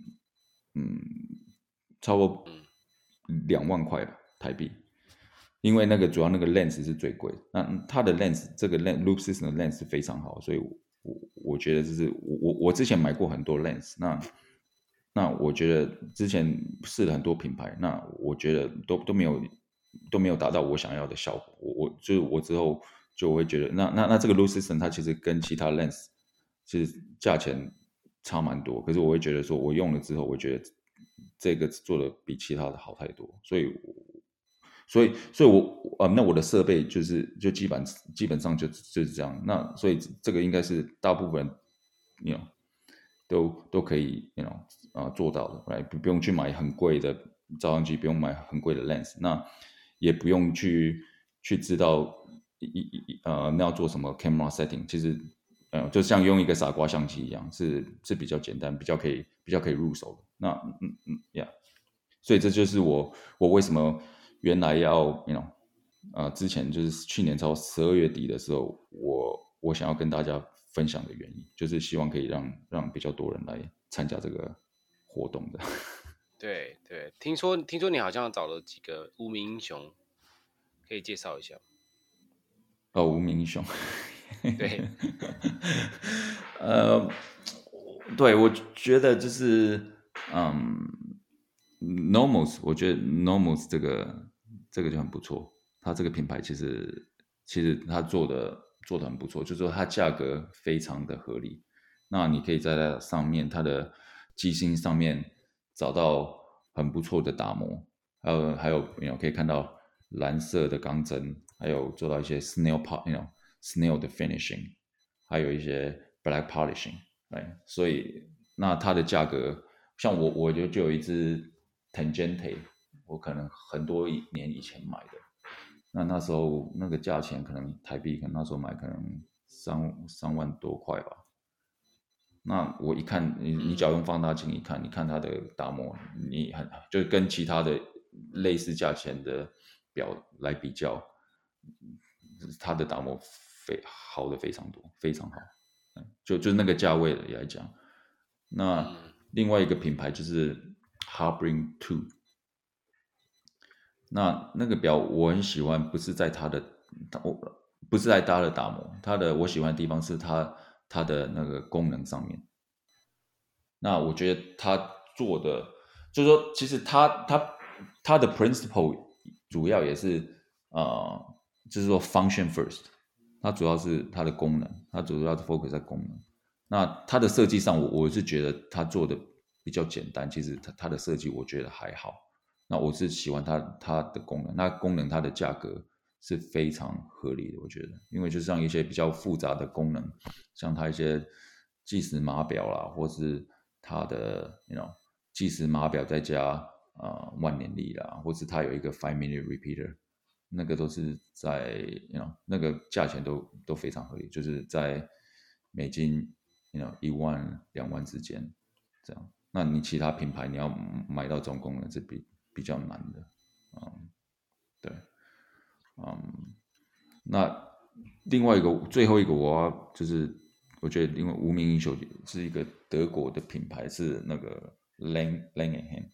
超过2万块吧台币。因为主要那个 lens 是最贵的，那它的 lens 这个 loop system 的 lens 是非常好，所以我觉得就是我之前买过很多 lens，那我觉得之前试了很多品牌，那我觉得都没有达到我想要的效果。我之后就会觉得，那这个 loop system 它其实跟其他 lens 其实价钱差蛮多，可是我会觉得说我用了之后，我觉得这个做的比其他的好太多，所以那我的设备就基本上就是这样。那所以这个应该是大部分人都可以做到的，不用去买很贵的照相机，不用买很贵的 lens，那也不用去知道那要做什么 camera setting，其实就像用一个傻瓜相机一样，是比较简单，比较可以入手的。那呀，所以这就是我为什么原来要之前就是去年12月底的时候， 我想要跟大家分享的原因，就是希望可以让比较多人来参加这个活动的。 对对，听说你好像找了几个无名英雄，可以介绍一下吗？ 无名英雄。 对， 呃，对，我觉得就是嗯，Nomos，我觉得 Nomos 这个就很不错。它这个品牌其实它做的很不错，就是说它价格非常的合理。那你可以在它上面，它的机芯上面找到很不错的打磨，还有可以看到蓝色的钢针，还有做到一些 snail 的 finishing，还有一些 black polishing，所以那它的价格，像我就有一只 Tangente，我可能很多年以前买的，那时候那个价钱可能台币，可能那时候买可能3万多块吧。那我一看，你只要用放大镜一看，你看它的打磨，就跟其他的类似价钱的表来比较，它的打磨好的非常多，非常好。就那个价位来讲，那另外一个品牌就是 Harbring Two，那个表我很喜欢，不是在它的打磨，我喜欢的地方是它的那个功能上面。那我觉得他做的，就是说，其实他的 principle 主要也是就是说 function first，它主要是它的功能，它主要是 focus 在功能。那它的设计上，我是觉得它做的比较简单，其实它的设计我觉得还好。那我是喜欢它的功能，那功能它的价格是非常合理的，我觉得，因为就像一些比较复杂的功能，像它一些计时码表啦，或是它的计时码表再加万年历啦，或是它有一个 5 minute repeater，那个都是在那个价钱都非常合理，就是在美金1万2万之间这样。那你其他品牌你要买到这种功能是比较难的，对，那另外最后一个就是我觉得因为无名英雄是一个德国的品牌，是那个 Langenheim。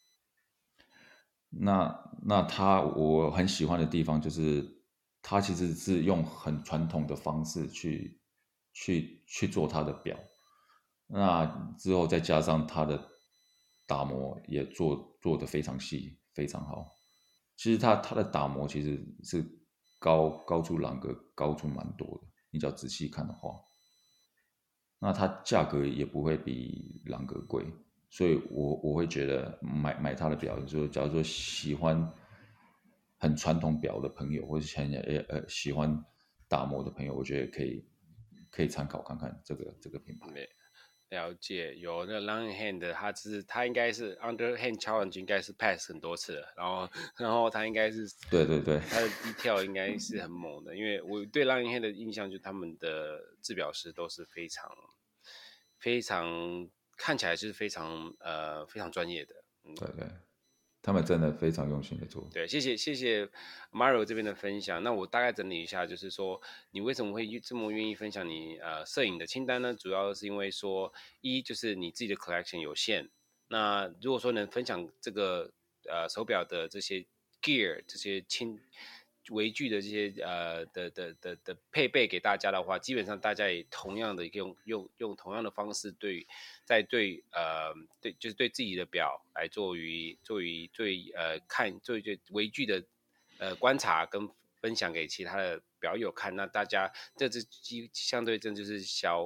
我很喜欢的地方就是它其实是用很传统的方式去做它的表，那之后再加上它的打磨也做得非常细，非常好。其实它的打磨其实是高出朗格高出蛮多的，你只要仔细看的话，那它价格也不会比朗格贵，所以我会觉得买它的表，就是说假如说喜欢很传统表的朋友，或者喜欢打磨的朋友，我觉得可以参考看看这个品牌。 了解，有那 Langhand 的，他应该是 Underhand Challenge 应该是 pass 很多次了，然后他应该是对对对， 他的 detail 应该是很猛的，因为我对 Langhand 的印象就是他们的制表师都是非常看起来是非常专业的， 对对，他们真的非常用心的做。 对，谢谢 Mario 这边的分享。那我大概整理一下，就是说你为什么会这么愿意分享你摄影的清单呢？主要是因为说，一就是你自己的 collection 有限，那如果说能分享这个手表的这些 gear 这些微距的这些的配备给大家的话，基本上大家也同样的用同样的方式对就是对自己的表来做微距的观察跟分享给其他的表友看，那大家相对真就是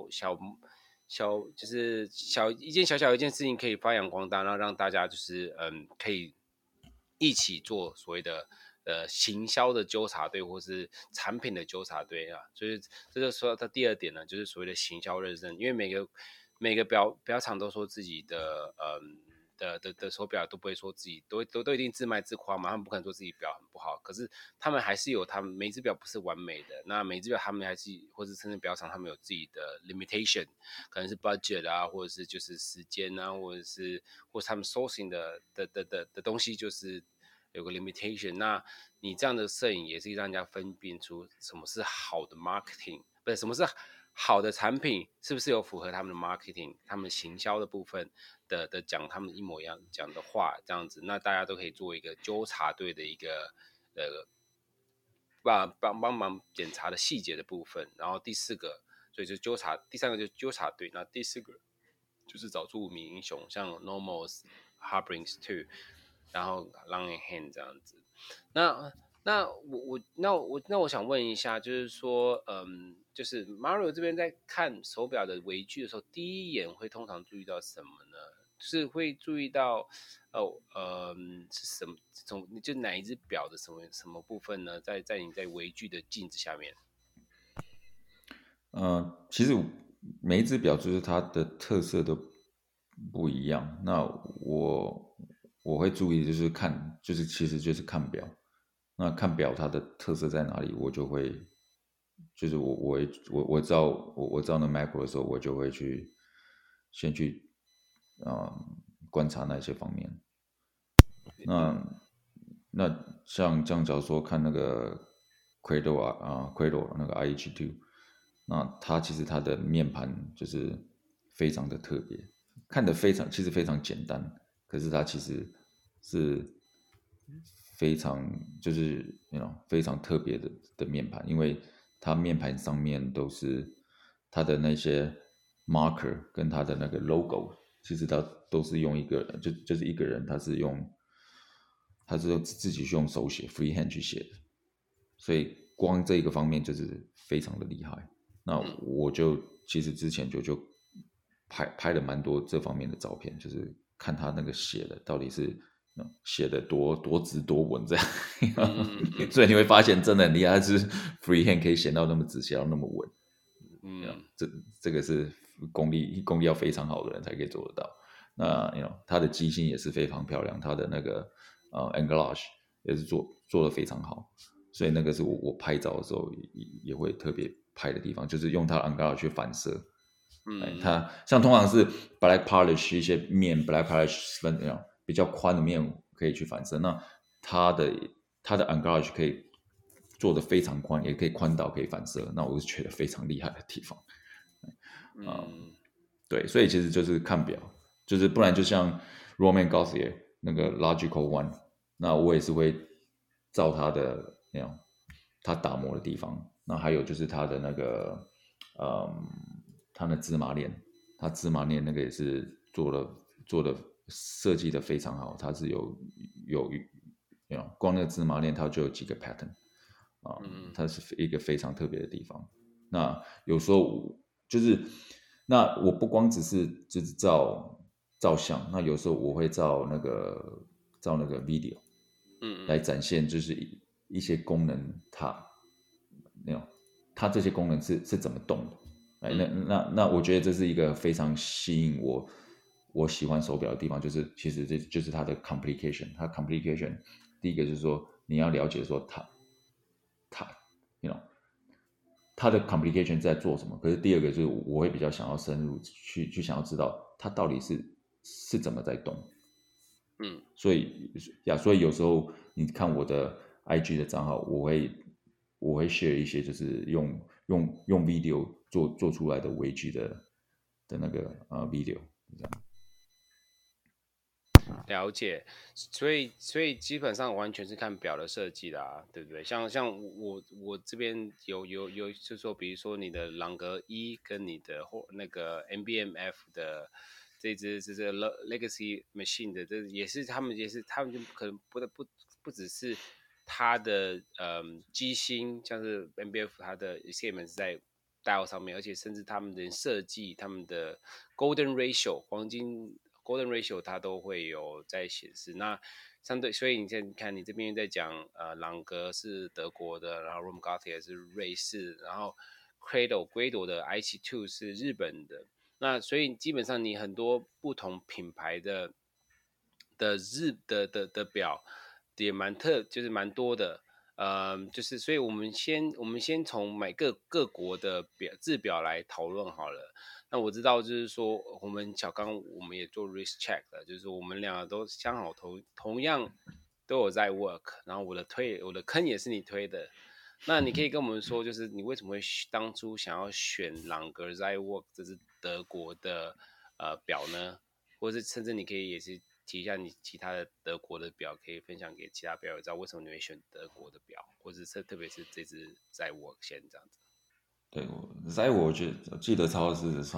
就是小一件事情可以发扬光大，然后让大家就是可以一起做所谓的行销的纠察队或是产品的纠察队啊，所以这就说到第二点呢，就是所谓的行销认证，因为每个表厂都说自己的的手表都不会说自己都一定自卖自夸嘛，他们不可能说自己表很不好，可是他们还是有他们每只表不是完美的，那每只表他们还是或者甚至表厂他们有自己的 limitation，可能是 budget 啊，或者是就是时间啊，或者是他们 sourcing 的东西就是有个 limitation。那你这样的摄影也是让人家分辨出什么是好的 marketing， 不是什么是好的产品，是不是有符合他们的 marketing， 他们行销的部分的讲他们一模一样讲的话，这样子，那大家都可以做一个纠察队的一个帮忙检查的细节的部分。然后第四个，所以就纠察，第三个就是纠察队，那第四个就是找出无名英雄，像 Normals、Harbrings Two， 然后 Long and Hand 这样子。那我想问一下，就是说，就是 Mario 这边在看手表的微距的时候，第一眼会通常注意到什么呢？是会注意到，是什么？就哪一只表的什么部分呢？在你在微距的镜子下面。 其实每一只表就是它的特色都不一样。那我会注意就是看，就是其实就是看表。那看表它的特色在哪里，我就会，就是我知道我知道那 macro 的时候，我就会先去观察那些方面。那像这样，假如说看那个 Cradle 那个 IH2，那它其实它的面盘就是非常的特别，看得其实非常简单，可是它其实是非常就是非常特别的面盘，因为它面盘上面都是它的那些 marker 跟它的那个 logo，其实它都是用一个就是一个人，他是自己去用手写 freehand 去写的，所以光这一个方面就是非常的厉害。那我就其实之前就拍了蛮多这方面的照片，就是看他那个写的到底是写的多直多稳这样，所以你会发现真的很厉害，是 freehand 可以写到那么直，写到那么稳。这个是功力要非常好的人才可以做得到。那他的机芯也是非常漂亮，他的那个anglage 也是做得非常好，所以那个是我拍照的时候也会特别拍的地方，就是用它的 anglage 去反射。它像通常是 black polish 一些面 black polish 比较宽的面可以去反射，那它的 anglage 可以做的非常宽，也可以宽到可以反射，那我是觉得非常厉害的地方。对，所以其实就是看表，就是不然就像 Roman Gauthier 那个 Logical One，那我也是会照他的他打磨的地方，那还有就是他的那个他的芝麻链，他芝麻链那个也是做的设计的非常好，它是光那个芝麻链它就有几个 pattern 它是一个非常特别的地方。那有时候就是那我不光只是就是照相，那有时候我会照那个video，来展现就是一些功能它这些功能是怎么动的。那我觉得这是一个非常吸引我喜欢手表的地方，就是其实这就是它的 complication。它 complication 第一个就是说你要了解说它它的 complication 在做什么。可是第二个就是我会比较想要深入去想要知道它到底是怎么在动。所以有时候你看我的 IG 的账号，我会 share 一些就是用 video 做出来的微距的那个video 这样。 了解，所以基本上完全是看表的设计啦，对不对？像我这边有，就是说，比如说你的朗格一跟你的那个 MBMF 的这只Legacy Machine 的，这也是他们就可能不只是它的机芯，像是 MBF 它的 element 是在 dial 上面，而且甚至他们的设计，他们的 Golden Ratio 黄金。Golden Ratio 它都会有在显示。那相对，所以你看，你这边在讲，朗格是德国的，然后 Roman Gauthier 是瑞士，然后 龟朵的 IC2 是日本的。那所以基本上你很多不同品牌的表也就是蛮多的。就是所以我们先从买各国的制表来讨论好了。那我知道，就是说，我们小刚我们也做 risk check 了，就是我们两个都相好同样都有在 work，然后我的坑也是你推的。那你可以跟我们说，就是你为什么会当初想要选朗格 Zywork 这是德国的表呢？或者是甚至你可以也是提一下你其他的德国的表，可以分享给其他表友知道为什么你会选德国的表，或者是特别是这支 Zywork 线这样子。 对，我记得超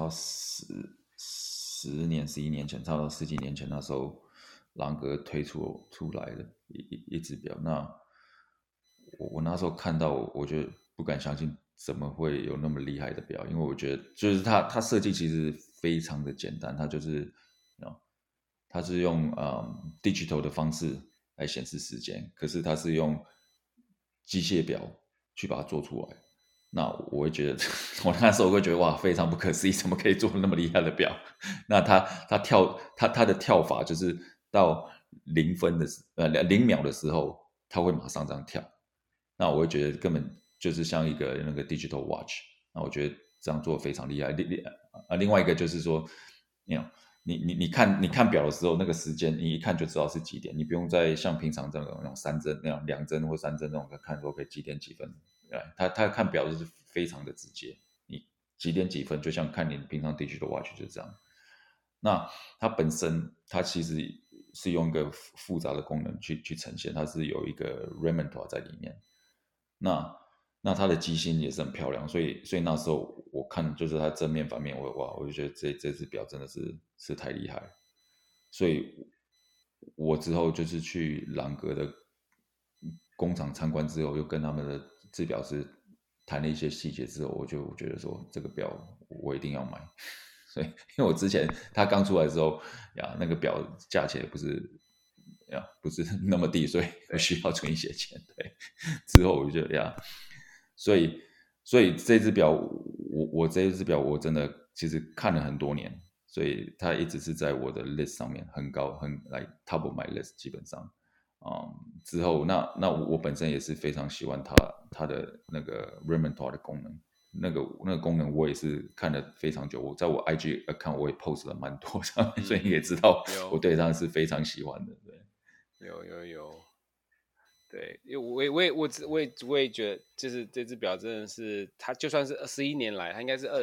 10年、11年前，差不多十几年前，那时候朗格推出来的一只表。那我那时候看到，我就不敢相信怎么会有那么厉害的表，因为我觉得就是它设计其实非常的简单，它就是它是用digital 的方式来显示时间，可是它是用机械表去把它做出来。那我会觉得，我那时候会觉得哇，非常不可思议，怎么可以做那么厉害的表？那它的跳法就是到0秒的时候，它会马上这样跳。那我会觉得根本就是像一个那个 digital watch。那我觉得这样做非常厉害。另外一个就是说，你看表的时候，那个时间你一看就知道是几点，你不用再像平常这种那种3针那样2针或3针那种看说可以几点几分。他看表就是非常的直接，你几点几分就像看你平常 digital watch 就这样。那它本身它其实是用一个复杂的功能去呈现，它是有一个 Remontoire 在里面。那它的机芯也是很漂亮，所以那时候我看就是它正面反面，我就觉得这只表真的是太厉害了。所以我之后就是去朗格的工厂参观之后，又跟他们的制表师谈了一些细节之后，我就觉得说这个表我一定要买。所以因为我之前它刚出来的时候呀，那个表价钱也不是那么低，所以我需要存一些钱。对，之后我就觉得呀，所以这只表我这一只表我真的其实看了很多年，所以它一直是在我的 list 上面很高，来 top of my list 基本上。之后那我本身也是非常喜欢它的那个 Remontoire 的功能。那个功能我也是看了非常久，我在我 IG account 我也 post 了蛮多上面，所以你也知道我对它是非常喜欢的。对， 有，对，因为我也觉得，就是这只表真的是，它就算是11年来，它应该是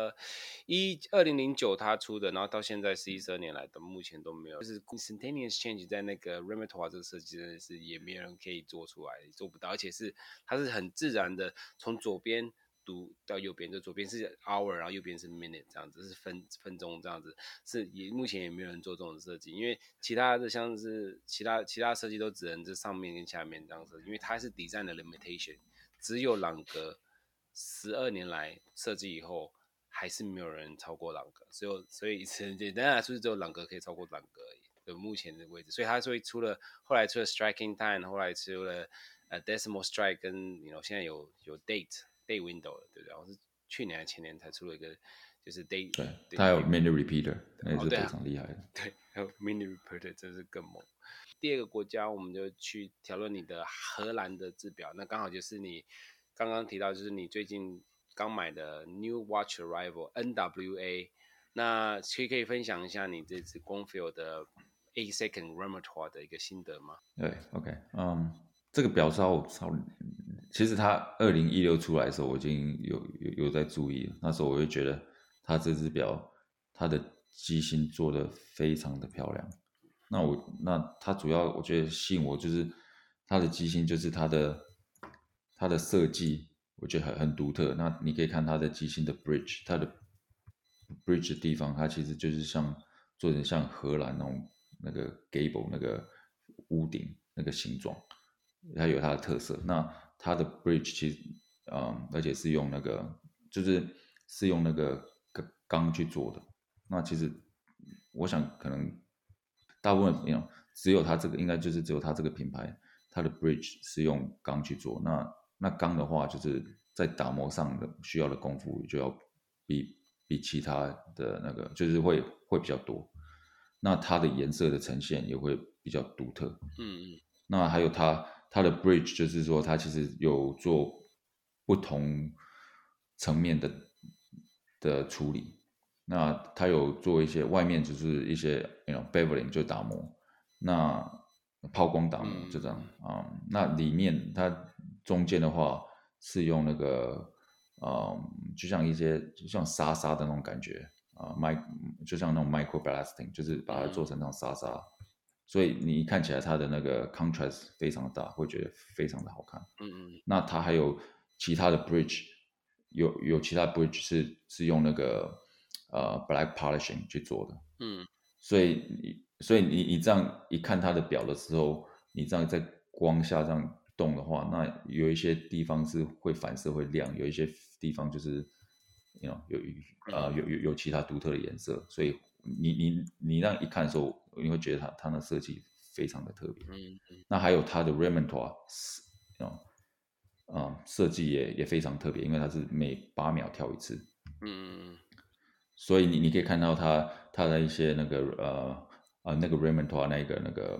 2009它出的，然后到现在11、12年来的，目前都没有，就是 instantaneous change 在那个 Remontoire 这个设计真的是也没有人可以做出来，做不到，而且它是很自然的从左边读到右边，就左边是 hour，然后右边是 minute 这样子，是分钟这样子，目前也没有人做这种设计，因为其他的像是其他设计都只能这上面跟下面这样子，因为它是 design 的 limitation， 只有朗格12年来设计以后，还是没有人超过朗格，所以简单来说，只有朗格可以超过朗格而已。的目前的位置，所以他后来出了 striking time， 后来出了decimal strike， 跟现在有 date window 了，对不对？然后是去年还前年才出了一个，就是 date， 对，它有 mini repeater， 那也是非常厉害的。 对，还有 mini repeater， 真是更猛。第二个国家，我们就去讨论你的荷兰的制表，那刚好就是你刚刚提到，就是你最近刚买的 New Watch Arrival NWA， 那可以分享一下你这次 Gonfil 的 A2 Remontoire 的一个心得吗？ 对 ，OK，这个表其实它2016出来的时候，我已经有在注意了。那时候我就觉得它这只表，它的机芯做的非常的漂亮。那它主要我觉得吸引我就是它的机芯，就是它的设计，我觉得很独特。那你可以看它的机芯的 bridge， 它的 bridge 的地方，它其实就是做成像荷兰那个 gable 那个屋顶那个形状，它有它的特色。那它的 bridge 其实而且是用是用那个钢去做的。那其实我想可能大部分只有它这个，应该就是只有它这个品牌，它的 bridge 是用钢去做。那钢的话，就是在打磨上的需要的功夫就要比其他的那个就是会比较多。那它的颜色的呈现也会比较独特。那还有它的 bridge， 就是说它其实有做不同层面的处理。那它有做一些外面就是一些beveling 就打磨。那抛光挡模就这样那里面它中间的话是用那个就像就像沙沙的那种感觉就像那种 micro blasting， 就是把它做成那种沙沙，所以你看起来它的那个 contrast 非常大，会觉得非常的好看。那它还有其他的 bridge， 有其他 bridge 是用那个black polishing 去做的。所以你这样一看它的表的时候，你这样在光下这样动的话，那有一些地方是会反射会亮，有一些地方就是有其他独特的颜色，所以你这样一看的时候，你会觉得它的设计非常的特别。那还有它的 repertoire， 设计也非常特别，因为它是每8秒跳一次。所以你可以看到它的一些那个那个 repertoire 那个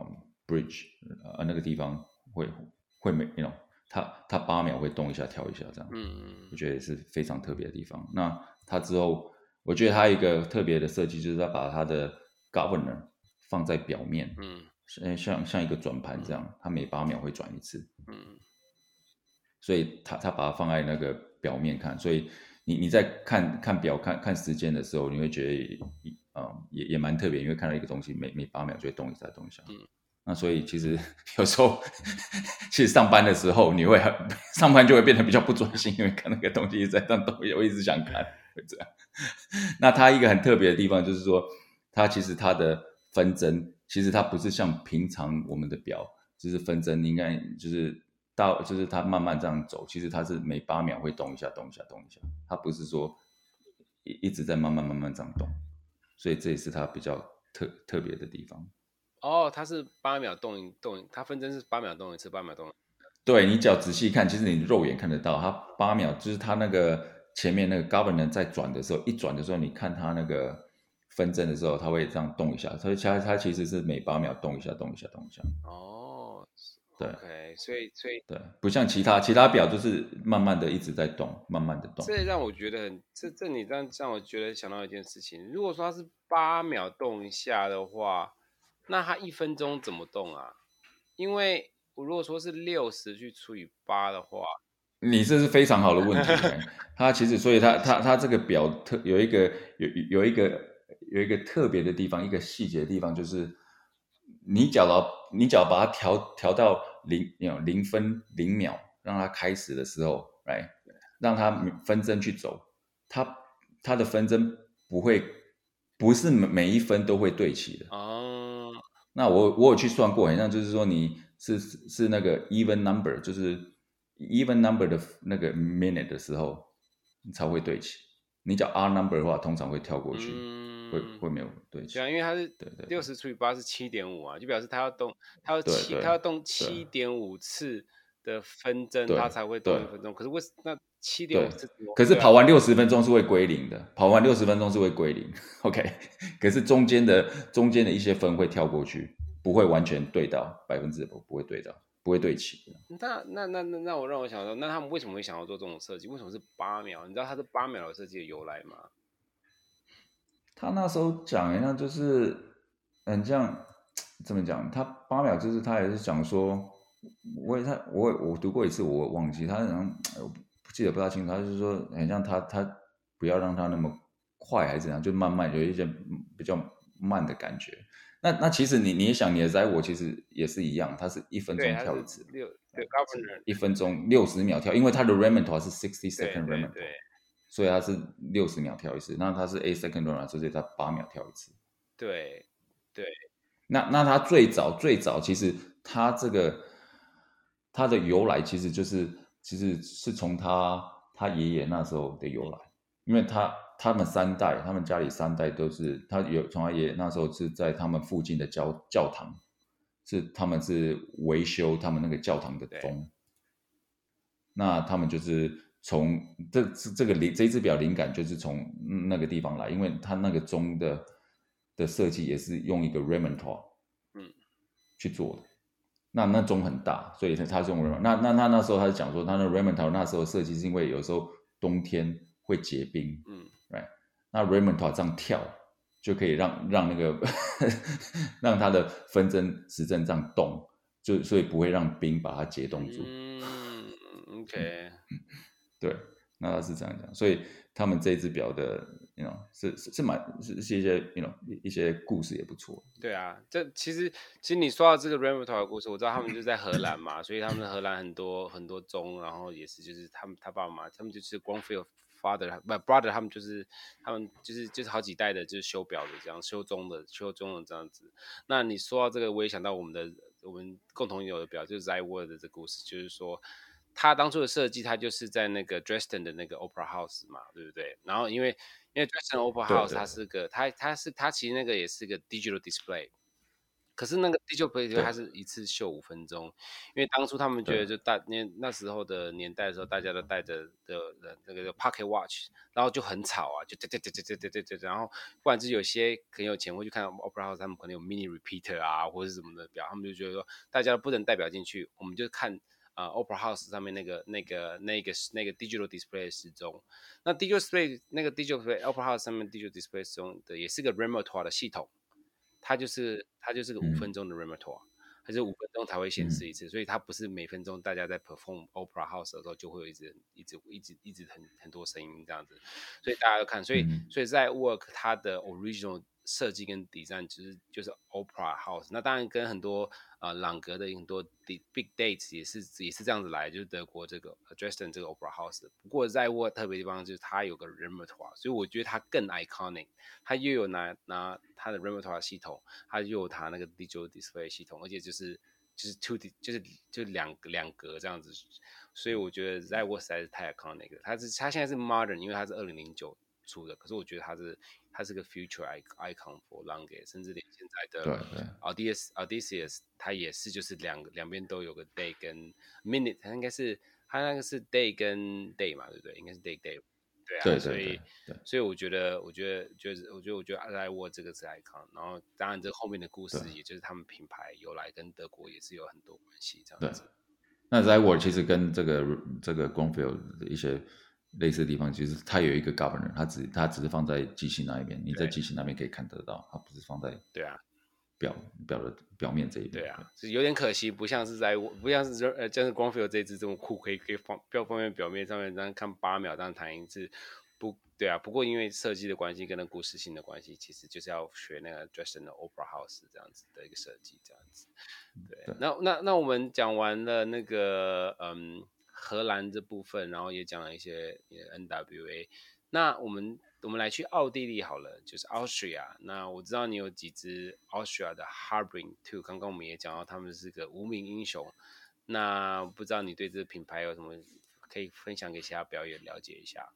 bridge 那个地方会它8秒会动一下跳一下这样。我觉得也是非常特别的地方。那它之后，我觉得它有一个特别的设计，就是它把它的 governor 放在表面，像一个转盘这样，它每8秒会转一次。所以它把它放在那个表面看，所以你在看表看时间的时候，你会觉得也蛮特别，因为看到一个东西每8秒就会动一下动一下。那所以其实有时候其实上班的时候，上班就会变得比较不专心，因为看那个东西一直在动，我一直想看，会这样。那它一个很特别的地方就是说，其实它的分针，其实它不是像平常我们的表，就是分针应该就是它慢慢这样走，其实它是每8秒会动一下动一下动一下，它不是说一直在慢慢这样动，所以这也是它比较特别的地方。 它是8秒动一动，它分针是8秒动一次，8秒动一次。 对，你只要仔细看，其实你肉眼看得到，它8秒就是它那个前面那个 governor 在转的时候，一转的时候，你看它那个分针的时候，它会这样动一下，所以它其实是每8秒动一下动一下动一下。对 ，OK， 所以对，不像其他表就是慢慢的一直在动，慢慢的动。 这让我觉得你让我觉得想到一件事情，如果说它是8秒动一下的话，那它1分钟怎么动啊？因为我如果说是60去除以8的话， 你这是非常好的问题。它其实，所以它这个表有一个特别的地方，一个细节的地方，就是你只要把它调到0分0秒，让它开始的时候，来让它分针去走，它的分针不是每一分都会对齐的。那我有去算过，好像就是说你是那个 even number， 就是 even number 的那个 minute 的时候，你才会对齐。你讲 R number 的话，通常会跳过去，会没有对齐。 对啊，因为它是60除以8是7.5啊，就表示它要动7.5次的分针，它才会动1分钟。可是那7.5次？ 可是跑完60分钟是会归零的，跑完60分钟是会归零。OK， 可是中间的一些分会跳过去，不会完全对到100%，不会对到，不会对齐。 那我让我想到，那他们为什么会想要做这种设计？为什么是8秒？你知道它是8秒的设计的由来吗？ 他那时候讲好像就是很像怎么讲？他8秒就是他也是讲说，我读过一次，我忘记他好像我不记得不大清楚。他就是说很像他不要让他那么快还是怎样，就慢慢有一些比较慢的感觉。那其实你也想你的摘我其实也是一样，它是1分钟跳一次，1分钟60秒跳，因为它的 repertoire 是60 second repertoire，所以它是60秒跳一次。那它是 8 second repertoire，所以它8秒跳一次。 对。 那它最早其实它它的由来其实是从他爷爷那时候的由来，因为他们家里3代都是从他爷爷那时候是在他们附近的教堂，他们是维修他们那个教堂的钟。那他们就是从这一只表灵感就是从那个地方来，因为他那个钟的设计也是用一个 repertoire 去做的。那钟很大，所以他是用 repertoire。那时候他是讲说，他的 repertoire 那时候设计是因为有时候冬天会结冰，那 repertoire 这样跳， 就可以让那个让它的分针时针这样动，所以不会让冰把它解冻住。 OK， 对，那他是这样讲，所以他们这只表的是蛮是一些一些故事也不错。 对啊，其实你说到这个 Remator 的故事，我知道他们就在荷兰嘛，所以他们荷兰很多很多钟，然后也是就是他爸爸妈妈，他们就是光 f father 不 brother，他们就是好几代的，就是修表的这样修钟的这样子。那你说到这个，我也想到我们共同有的表就是 Zyworth 的这故事，就是说他当初的设计，他就是在那个 Dresden 的那个 Opera House 嘛，对不对？然后因为 Dresden Opera 对 House 对它其实那个也是个 digital display，可是那个 digital display 它对是一次秀5分钟，因为当初他们觉对得就那时候的年代的时候，大家都带着的那个 pocket watch，然后就很吵啊，就对，然后不然就是有些很有钱会去看 Opera House，他们可能有 mini repeater 啊或者是什么的表，他们就觉得说大家都不能带表进去，我们就看。Opera House 上面那个 digital display 的时钟，那 digital display 那个 digital display Opera House 上面 digital display 时钟的也是个 repertoire 的系统，它就是个5分钟的 repertoire，它是5分钟才会显示一次，所以它不是每分钟大家在 perform Opera House 的时候就会有一直很多声音这样子，所以大家都看，所以在 Work 它的 original 设计跟 design 就是 Opera House， 那当然跟很多朗格的很多 big dates 也是这样子来，就是德国这个 Dresden 这个 Opera House 的。不过在 Work 特别地方就是它有个 repertoire， 所以我觉得它更 iconic， 它又有拿它的 repertoire 系统，它又有它那个 digital display 系统，而且就是两格这样子，所以我觉得在 Work 实在是太 iconic 了。它现在是 modern， 因为它是2009出的，可是我觉得它是个 future icon for Lange， 甚至连现在的对对 Odysseus 它也是就是两边都有个 day 跟 minute， 它那个是 day 跟 day 嘛，对不对？应该是 day， 对啊， 对对对所以对我觉得阿莱沃这个是 icon， 然后当然这后面的故对事，也就是他们品牌由来跟德国也是有很多关系这样对。 子。 那 Zyworth 其实跟这个 Greenfield 的一些类似的地方，其实它有一个 governor，它只是放在机器那一边，你在机器那边可以看得到，它不是放在对啊， 表面这一边。 对啊，是有点可惜，不像是像是 Greenfield 这支这么酷，可以放在表面上面，这样看8秒，这样弹一次。对啊，不过因为设计的关系跟那故事性的关系，其实就是要学那个 Dresden 的 Opera House 这样子的一个设计，这样子。对，那我们讲完了那个荷兰这部分，然后也讲了一些NWA，那我们来去奥地利好了，就是 Austria。那我知道你有几支 Austria 的 Harbin Two， 刚刚我们也讲到他们是个无名英雄。那不知道你对这个品牌有什么可以分享给其他表演了解一下？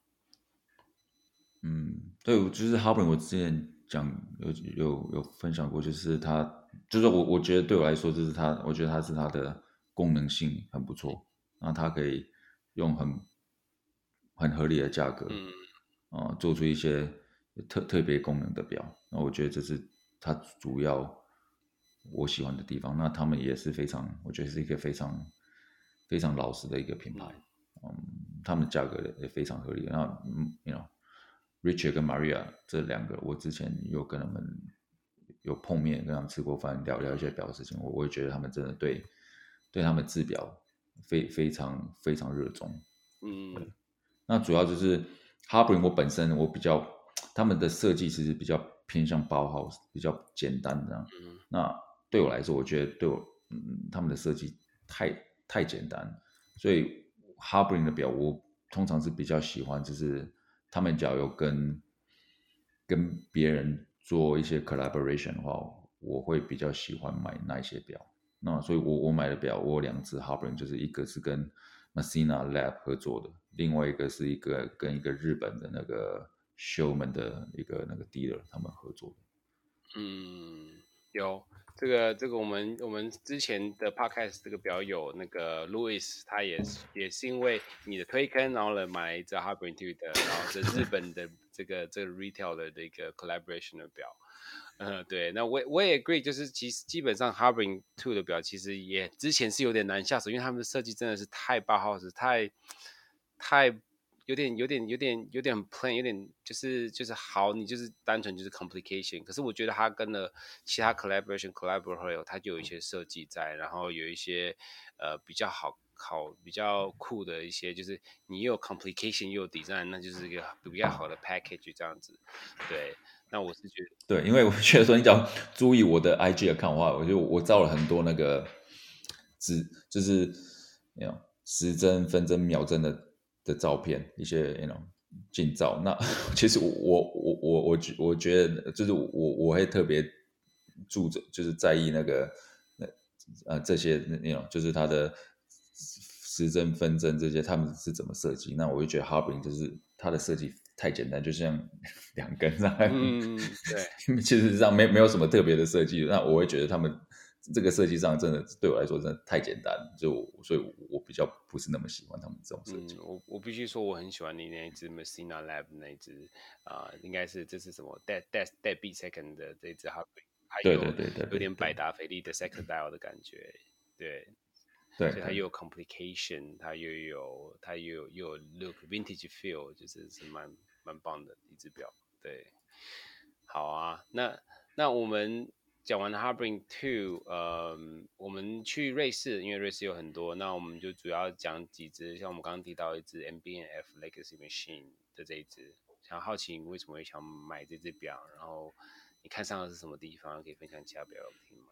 对，就是 Harbin，我之前有分享过，就是它，就是我觉得对我来说，就是它，我觉得它的功能性很不错，那它可以用很合理的价格，做出一些特别功能的表，那我觉得这是它主要我喜欢的地方。那他们也是非常，我觉得是一个非常老实的一个品牌，他们的价格也非常合理。然后Richard 跟 Maria 这两个，我之前有跟他们有碰面，跟他们吃过饭，聊一些表的事情，我也觉得他们真的对他们制表非常热衷。那主要就是 Harbin，我本身我比较他们的设计其实比较偏向Bauhaus，比较简单这样。那对我来说，我觉得他们的设计太简单，所以 Harbin 的表我通常是比较喜欢，就是他们只要有跟别人做一些 collaboration 的话，我会比较喜欢买那一些表。那所以我买的表，我有2只 Harbin，就是一个是跟 Messina Lab 合作的，另外一个是跟一个日本的那个 Showman 的一个那个 dealer 他们合作的。 有这个我们之前的 podcast 这个表友那个 Louis， 他也是因为你的推坑，然后来买一只 Harbin 2的，然后这日本的这个 retail 的一个 collaboration 的表。对，那我也 agree， 就是其实基本上 Harbin 2的表其实之前是有点难下手，因为他们的设计真的是太Bauhaus，太有点 plain，有点就是好，你就是单纯就是 complication。可是我觉得它跟了其他 collaborator，它就有一些设计在，然后有一些比较比较酷的一些，就是你又有 complication 又有 design，那就是一个比较好的 package 这样子。对，那我是觉得。 对，因为我觉得说你只要注意我的 IG 的看的话，我觉得我照了很多那个就是时针、分针、秒针的照片，一些近照。那其实我觉得就是我会特别就是在意那个这些就是它的时针、分针这些他们是怎么设计。那我就觉得 Harbin 就是它的设计太简单，就像两根这样， 对， 其实上没有什么特别的设计。那我会觉得他们这个设计上真的对我来说真的太简单，所以我比较不是那么喜欢他们这种设计。 我必须说我很喜欢你那一只 Messina Lab 那一只应该是这是什么 Deadbeat Second 的这一只 Harbin，它对对对对对， 有点百达翡丽的 Secondile 的感觉，对。 对， 所以它又有 complication，它又有 look vintage feel，就是蛮棒的一只表。对，好啊，那我们讲完了 Harbin Two，我们去瑞士，因为瑞士有很多，那我们就主要讲几只，像我们刚刚提到一只 MB&F Legacy Machine 的这一只，想好奇你为什么会想买这只表，然后你看上的是什么地方，可以分享其他表给我们听吗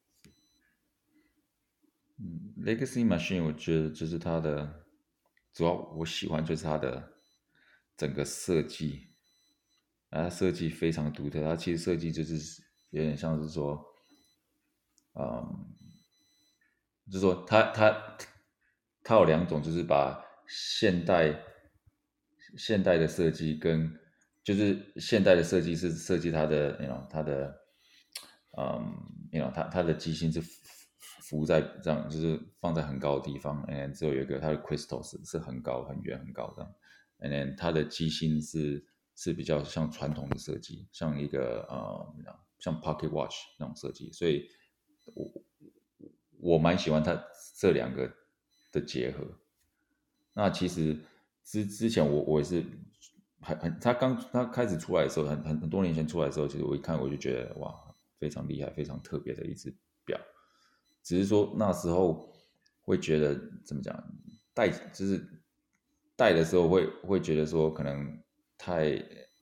？Legacy Machine 我觉得就是它的主要我喜欢就是它的整个设计，它设计非常独特。它其实设计就是有点像是说，嗯，就是说它有两种，就是把现代的设计跟就是现代的设计是设计它的它的它的机芯是浮在这样，就是放在很高的地方，and 之后有一个它的 crystal 是很高、很远、很高这样，and then 它的机芯是比较像传统的设计，像一个像 pocket watch 那种设计，所以我蛮喜欢它这两个的结合。那其实之前我也是他开始出来的时候，很多年前出来的时候，其实我一看我就觉得哇，非常厉害，非常特别的一只表。只是说那时候会觉得怎么讲，就是戴的时候会觉得说可能太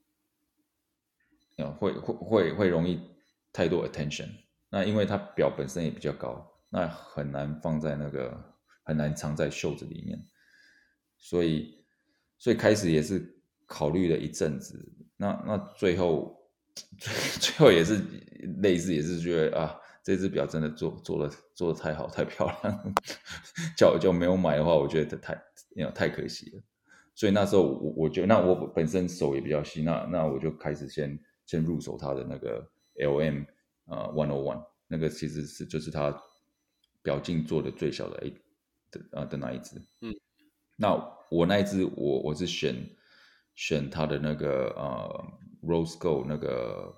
会容易太多 attention。那因为它表本身也比较高，那很难放在很难藏在袖子里面，所以开始也是考虑了一阵子，那最后也是类似，也是觉得啊，这只表真的做的太好太漂亮，叫没有买的话，我觉得太可惜了。所以那时候我觉得，那我本身手也比较细，那我就开始先入手它的那个 LM One01，那个其实就是它表径做的最小的的那一只。 嗯那我那一只我是选它的那个Rose Gold 那个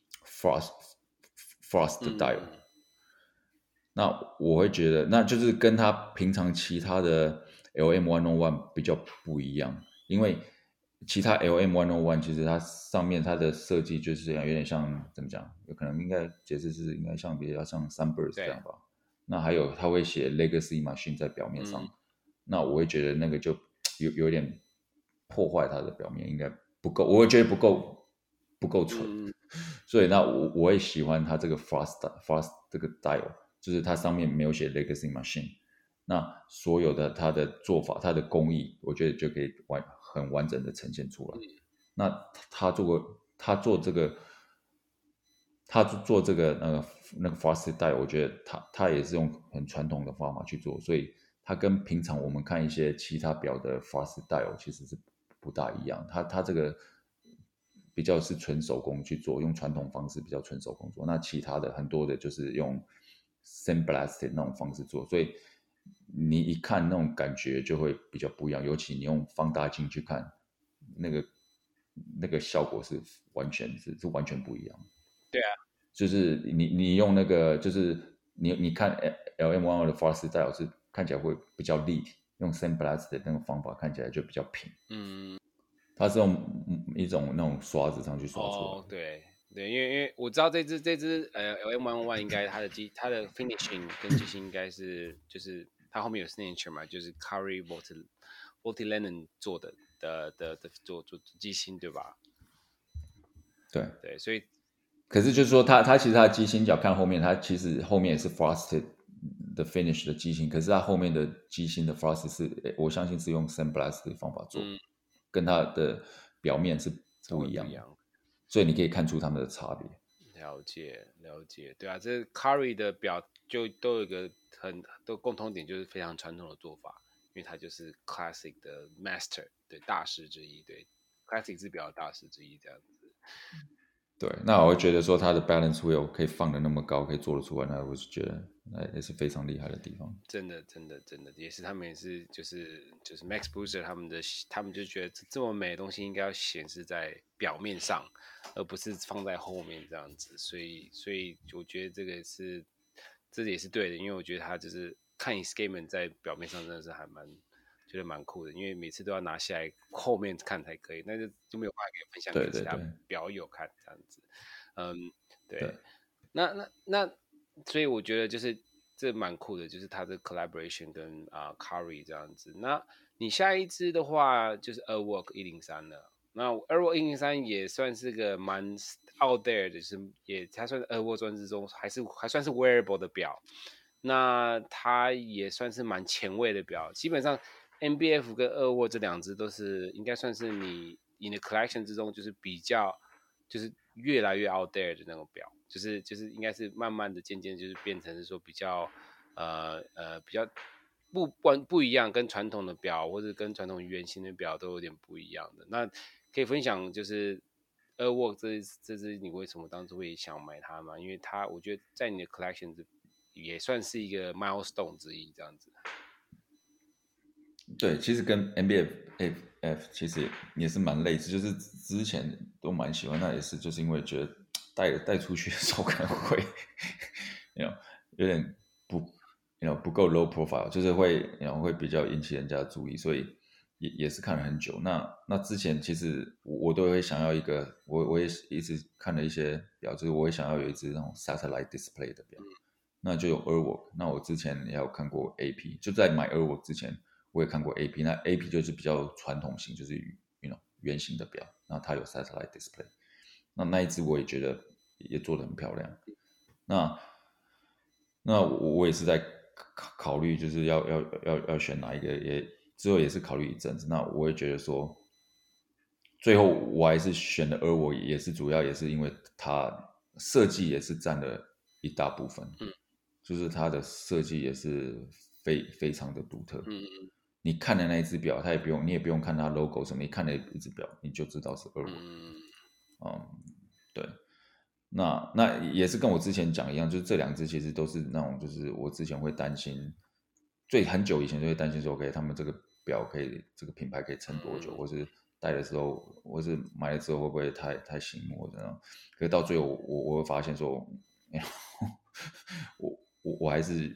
Frost 的 dial。那我会觉得，那就是跟它平常其他的 LM101比较不一样，因为其他 LM101其实它上面它的设计就是有点像怎么讲，有可能应该解释是应该像比较像 Sunburst 这样吧。那还有它会写 Legacy Machine 在表面上，那我会觉得那个就有点破坏它的表面，应该不够，我会觉得不够纯，所以那我会喜欢它这个 Frost 这个 dial。就是它上面没有写 Legacy Machine，那所有的它的做法、它的工艺，我觉得就可以很完整的呈现出来。那他做这个，他做这个那个 Fast Die，我觉得他也是用很传统的方法去做，所以它跟平常我们看一些其他表的 Fast Die 其实是不大一样。它这个比较是纯手工去做，用传统方式比较纯手工做。那其他的很多的就是用 sandblasted 那种方式做，所以你一看那种感觉就会比较不一样。尤其你用放大镜去看，那个效果是完全不一样。 对啊， 就是你用那个就是你看 LM1 的 Fast Style 是看起来会比较立体， 用 sandblast 的那个方法看起来就比较平。 嗯， 它是用一种那种刷子上去刷出来的。 对对，因为我知道这只LM11应该它的 finishing 跟机芯应该是就是它后面有 signature 嘛，就是 Curry Voltilenin 做的做机芯对吧？ 对对，所以可是就是说它其实它的机芯角看后面，它其实后面也是 frosted 的 finish 的机芯，可是它后面的机芯的 frost 我相信是用 sandblast 的方法做，跟它的表面是不一样的，所以你可以看出它们的差别。 了解，对啊，这 Curry 的表就都有一个都共通点，就是非常传统的做法，因为它就是 Classic 的 Master， 对，大师之一，对 ，Classic 之表的大师之一这样子。 对，那我会觉得说它的 balance wheel 可以放的那么高，可以做得出来，那我是觉得那也是非常厉害的地方。 真的，也是他们也是就是 Max Booster 他们就觉得这么美的东西应该要显示在表面上，而不是放在后面这样子。所以我觉得这也是对的，因为我觉得他就是看 Escapeman 在表面上真的是觉得蛮酷的，因为每次都要拿下来后面看才可以，那就没有办法可以分享给其他表友看这样子。对，那所以我觉得就是这蛮酷的，就是他的 collaboration 跟Curry 这样子。那你下一支的话就是 Airwalk 103了。那 Airwalk 103也算是个蛮 out there 的，就是它算是 Airwalk 专之中还算是 wearable 的表。那它也算是蛮前卫的表，基本上 NBF 跟Airwalk这两支都是应该算是你的 collection 之中就是比较就是越来越 out there 的那种表。就是应该是慢慢的渐渐就是变成是说比较比较不一样，跟传统的表或者跟传统圆形的表都有点不一样的。那可以分享就是 Airwalk 这支你为什么当初会想买它吗？因为我觉得在你的 collection 也算是一个 milestone 之一这样子。 对，其实跟 NBF 其实也是蛮类似，就是之前都蛮喜欢，那也是就是因为觉得带出去的时候可能会有点不够 low profile，就是会比较引起人家的注意，所以也是看了很久。那之前其实我都会想要一个，我也一直看了一些表，就是我也想要有一只那种 satellite display 的表，那就有 Airwalk。那我之前也有看过 AP，就在买 Airwalk 之前。我也看过 AP， 那 AP 就是比较传统型，就是圆形的表，那它有 satellite display， 那一只我也觉得也做得很漂亮。那我也是在考虑，就是要选哪一个，之后也是考虑一阵子。那我也觉得说，最后我还是选的Airwalk，也是主要也是因为它设计也是占了一大部分，就是它的设计也是非常的独特。你看的那一只表，你也不用看它 logo 什么，你看了一只表，你就知道是Airwalk。对，那也是跟我之前讲一样，就是这两只其实都是那种，就是我之前会担心，很久以前就会担心说，OK，他们这个表这个品牌可以撑多久，或是戴的时候，或是买了之后会不会太醒目这样？可是到最后我会发现说，我还是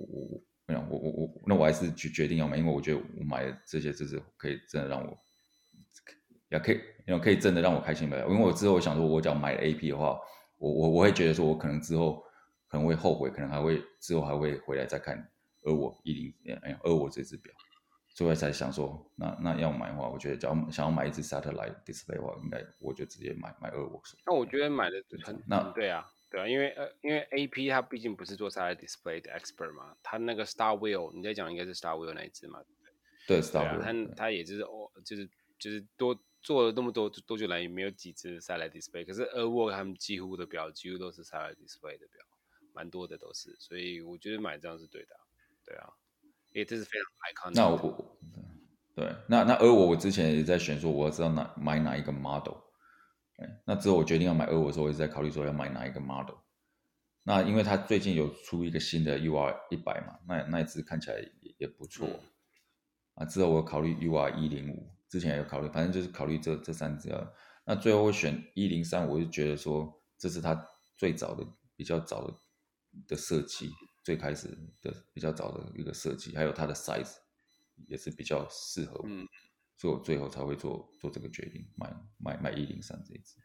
我还是决定要买，因为我觉得我买的这些就是可以真的让我，可以真的让我开心的。因为我之后想说，我只要买了 AP 的话，我会觉得说我可能之后可能会后悔，可能之后还会回来再看我这只表，所以我才想说，那要买的话，我觉得想要买一只 satellite display 的话，应该我就直接买Airwalk。 那我觉得买的对啊，因为AP 它毕竟不是做 satellite display 的 expert 嘛，它那个 Star Wheel 你在讲应该是 Star Wheel 那一只嘛， 对啊，它也就是多做了那么多久来也没有几只 satellite display， 可是 Airwalk 他们几乎都是 satellite display 的表，蛮多的都是，所以我觉得买这样是对的，对啊，因为这是非常 iconic。 那Airwalk我之前也在选说我要知道买哪一个 model。那之后我决定要买Airwalk的时候，我一直在考虑说要买哪一个 model。那因为它最近有出一个新的 UR100嘛，那一只看起来也不错。之后我考虑 UR105，之前也有考虑，反正就是考虑这三只啊。那最后我选103，我就觉得说这是它比较早的设计，最开始的比较早的一个设计，还有它的 size 也是比较适合我，所以我最后才会做这个决定，买103这一支。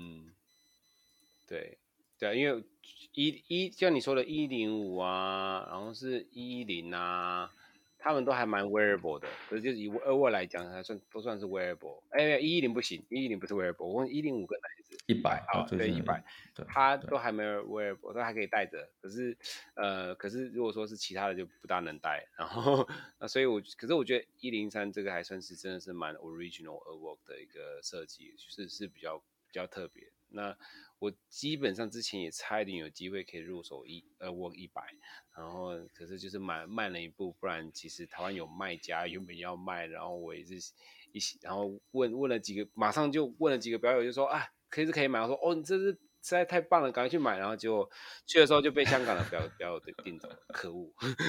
对对啊，因为像你说的105啊，然后是110啊，他们都还蛮 wearable 的，可是就是以2来讲，都算是 wearable。哎，110不行，110不是 wearable，我问105跟哪一支 100 啊？对， 最近 100， 对它都还没有 wearable，都还可以带着。可是如果说是其他的就不大能带。然后所以可是我觉得103这个还算是真的是蛮 original Airwalk 的一个设计，是比较特别。那我基本上之前也差一点有机会可以入手Airwalk 100，然后可是就是慢了一步，不然其实台湾有卖家原本要卖，然后我也是然后问了几个，马上就问了几个表友，就说啊，可以买。我说哦，你这是实在太棒了，赶快去买。然后结果去的时候就被香港的表友订走了，可恶。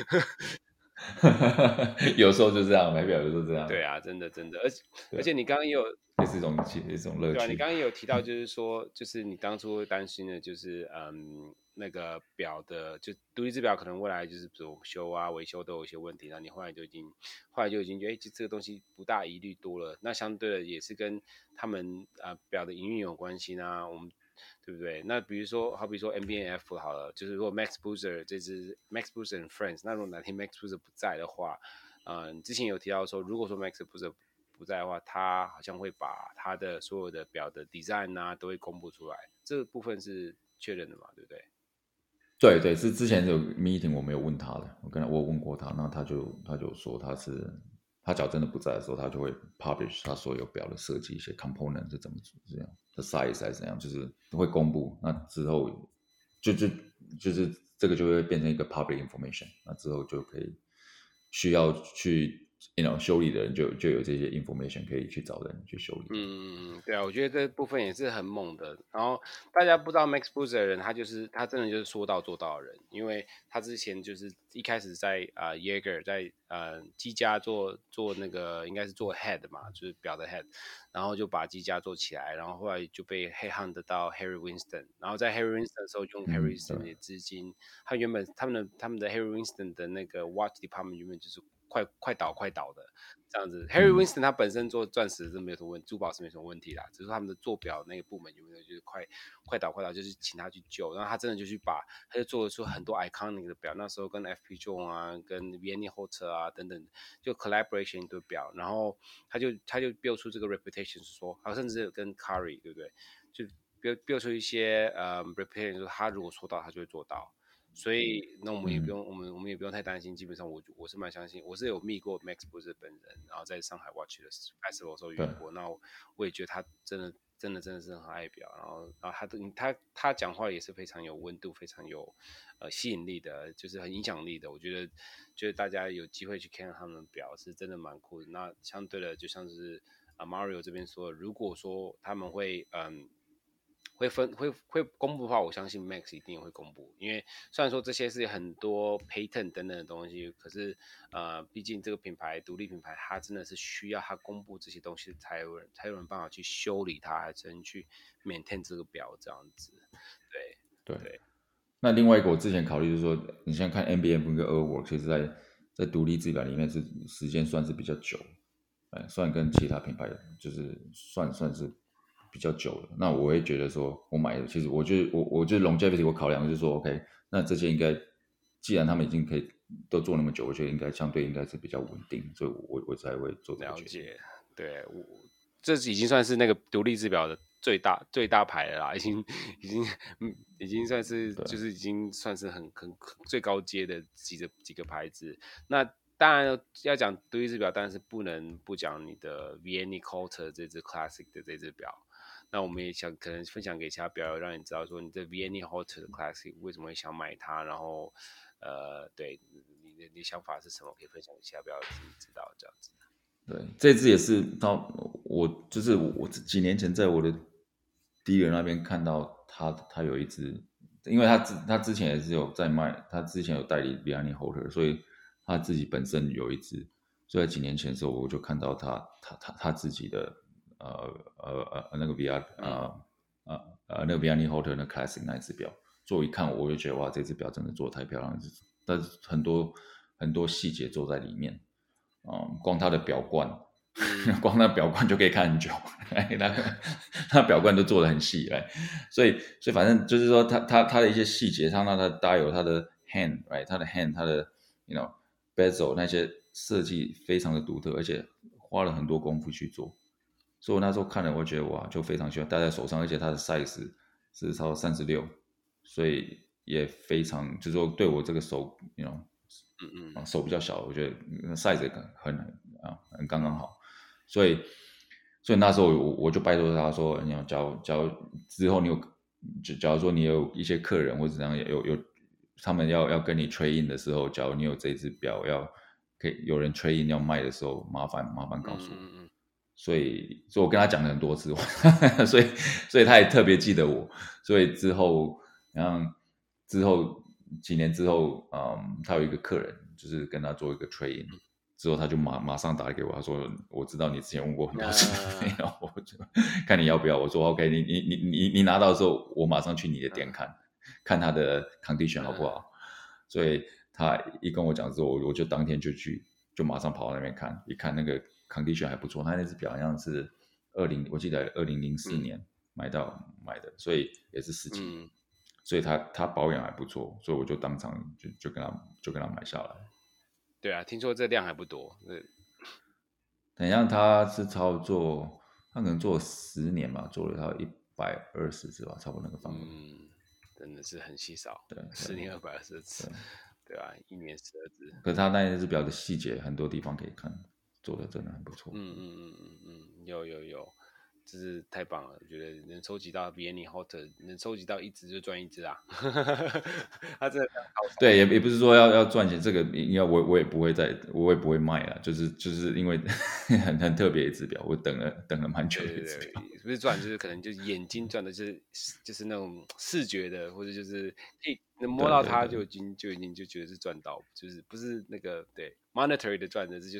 有时候就这样，买表有时候这样。 对啊，真的，而且你刚刚也有， 也是一种乐对啊，你趣。 刚刚也有提到，就是说，就是你当初会担心的，就是那个表的，就独立制表可能未来就是比如修啊、维修都有一些问题，那你后来就已经觉得，哎，这个东西不大疑虑多了。那相对的也是跟他们表的营运有关系呢，我们对不对？那比如说，好比说 MBNF 好了，就是如果 Max Booster 这支 Max Booster and Friends，那如果哪天 Max Booster 不在的话，之前有提到说，如果说 Max Booster 不在的话，他好像会把他的所有的表的 design 啊都会公布出来，这个部分是确认的嘛？对不对？ 对，是之前有 meeting 我没有问他的，我有问过他，那他就说他假如真的不在的时候，他就会 publish 他所有表的设计一些 component 是怎么这样的 size 还是怎样，就是会公布。那之后就是这个就会变成一个 public information，那之后就可以需要去修理的人就有这些 information 可以去找人去修理。 对啊，我觉得这部分也是很猛的。然后大家不知道 Max Booster 的人，他真的就是说到做到的人，因为他之前就是一开始在Jaeger 在机家做那个应该是做 head 嘛，就是表的 head，然后就把机家做起来，然后后来就被 headhunt 到 Harry Winston，然后在 Harry Winston 的时候用 Harry Winston 的资金，他原本他们的 Harry Winston 的那个 watch department 原本就是快倒的这样子。Harry Winston 他本身做钻石是没有什么珠宝是没什么问题啦，只是他们的做表那个部门有没有就是快倒，就是请他去救，然后他真的就他就做出很多 iconic 的表，那时候跟 FP Jones 啊，跟 Vianney Halter 啊等等，就 collaboration 的表，然后他就 build 出这个 reputation 是说，甚至跟 Curry 对不对，就 build 出一些reputation， 说他如果说到他就会做到。所以那我们也不用，我们也不用太担心。基本上我是蛮相信，我是有 meet 过 Max Booster 本人，然后在上海 Watch 的 festival 的时候遇过。那我也觉得他真的是很爱表，然后他讲话也是非常有温度，非常有吸引力的，就是很影响力的。我觉得大家有机会去看他们的表是真的蛮酷的。那相对的，就像是Mario 这边说的，如果说他们会会公布的话，我相信 Max 一定会公布，因为虽然说这些是很多 patent 等等的东西，可是毕竟这个独立品牌，它真的是需要它公布这些东西，才有人办法去修理它，还是去 maintain 这个表这样子。对。 那另外一个我之前考虑就是说，你像看 NBM 跟 Airwalk，其实在独立制表里面是时间算是比较久，算跟其他品牌就是算是比较久了。那我会觉得说，我买的其实我觉得 longevity 我考量就是说 OK， 那这些应该既然他们已经可以都做那么久，我觉得相对应该是比较稳定，所以我才会做这个决定。 了解，对，这已经算是那个独立制表的最大牌了啦，已经算是就是已经算是很最高阶的几个牌子。那当然要讲独立制表，当然是不能不讲你的 Vianney Halter 这支 Classic 的这支表。那我们也想可能分享给其他表友，让你知道说你的 Vianney Halter 的 Classic 为什么会想买它，然后对你的想法是什么，可以分享给其他表友自己知道这样子。 对，这支也是到我几年前在我的敌人那边看到他有一支，因为他之前也是有在卖，他之前有代理 Vianney Halter，所以他自己本身有一支，所以在几年前的时候我就看到他自己的那个那个 Vianney Halter 那 Classic 那一只表，所以我一看我就觉得哇，这只表真的做得太漂亮了，但是很多细节做在里面。 光它的表冠，光那表冠就可以看很久，那表冠都做得很细，所以反正就是说它的一些细节，它的 dial， 它的 hand， 它的 hand， 它的 bezel 那些设计非常的独特，而且花了很多功夫去做。所以我那时候看了，我觉得哇，就非常喜欢戴在手上，而且它的 size 是超过36，所以也非常，就是说对我这个手手比较小，我觉得size 很刚刚好，所以那时候我就拜托他说，假如之后假如说你有一些客人或者怎样有他们要跟你 trade in 的时候，假如你有这只表可以有人 trade in 要卖的时候，麻烦告诉我。所以我跟他讲了很多次，所以他也特别记得我。所以之后几年之后，他有一个客人，就是跟他做一个 trade in，之后他就马上打给我，他说我知道你之前问过很多次，然后我就看你要不要。我说 OK，你拿到的时候，我马上去你的店看他的 condition 好不好。所以他一跟我讲之后，我就当天就马上跑到那边看，一看那个 condition 还不错，他那只表好像是我记得2004年买的，所以也是10几，所以他保养还不错，所以我就当场就跟他买下来。 对啊，听说这量还不多。 等一下他是操作，他可能做了10年吧，做了他120只吧，差不多那个范围。 真的是很稀少。 对 ，10年220只，对啊，1年12只。 可是他那只表的细节很多地方可以看，做的真的很不错。 有，真是太棒了！我觉得能收集到 Vianney Halter， 能收集到一只就赚一只啊！他真的非常高手。 对，也不是说要赚钱，这个应该我也不会卖啦，就是因为很特别一只表，我等了蛮久的一只表。 不是赚，就是可能就是眼睛赚的，就是那种视觉的，或者就是可以能摸到它就已经就觉得是赚到，就是不是那个对 monetary 的赚的，这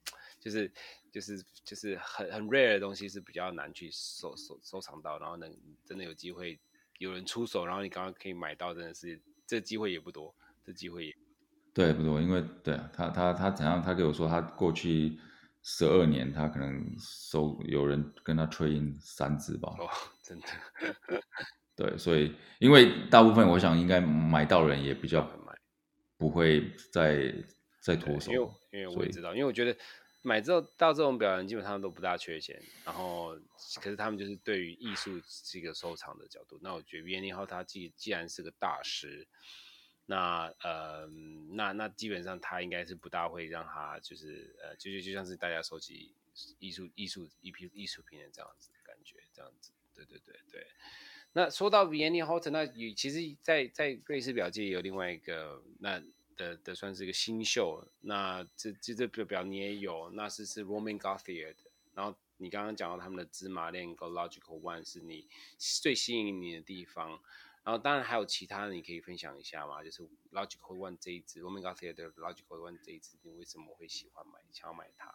就是很 rare 的东西是比较难去收藏到，然后能真的有机会有人出手，然后你刚刚可以买到，真的是这机会也不多， 对不多，因为对啊，他怎样？他跟我说，他过去12年，他可能有人跟他 trade in 3只吧。 哦，真的。 对，所以因为大部分我想应该买到人也比较不会再脱手， 因为我也知道，因为我觉得买到这种表人基本上都不大缺钱，然后可是他们就是对于艺术是一个收藏的角度，那我觉得 Vianney Halter 他既然是个大师，那基本上他应该是不大会让他就是就像是大家收集艺术品的这样子的感觉，这样子，对。那说到 Vianney Halter， 那其实在瑞士表界也有另外一个的算是一个新秀，那这个表你也有，那是Romain Gauthier的。然后你刚刚讲到他们的芝麻链跟 Logical One 是你最吸引你的地方，然后当然还有其他的你可以分享一下吗？就是 Logical One 这一支 Romain Gauthier 的 Logical One 这一支，你为什么会想要买它？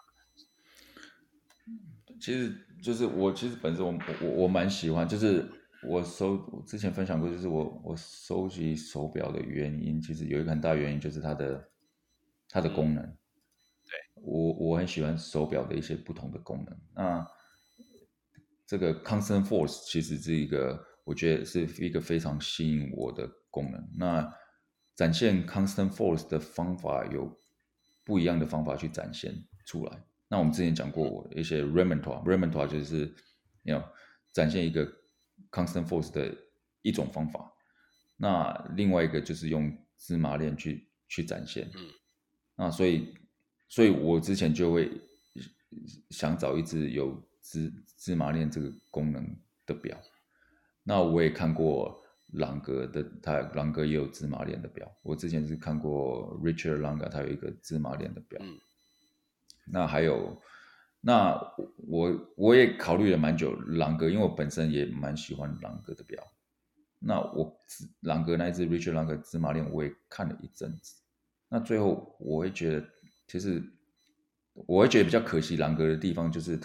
其实就是其实本身我蛮喜欢，就是我之前分享过，就是我收集手表的原因，其实有一个很大原因就是它的功能。 对， 我很喜欢手表的一些不同的功能。那这个 Constant Force 其实是我觉得是一个非常吸引我的功能。那展现 Constant Force 的方法有不一样的方法去展现出来。那我们之前讲过一些 repertoire 就是展现一个 constant force 的一种方法。那另外一个就是用芝麻链去展现。那所以我之前就会想找一只有芝麻链这个功能的表。那我也看过朗格的，朗格也有芝麻链的表。我之前是看过 Richard Lange， 他有一个芝麻链的表。那还有，那我也考虑了蛮久朗格，因为我本身也蛮喜欢朗格的表。那朗格那一只 Richard Lange 芝麻链我也看了一阵子。那最后我会觉得，其实我会觉得比较可惜朗格的地方就是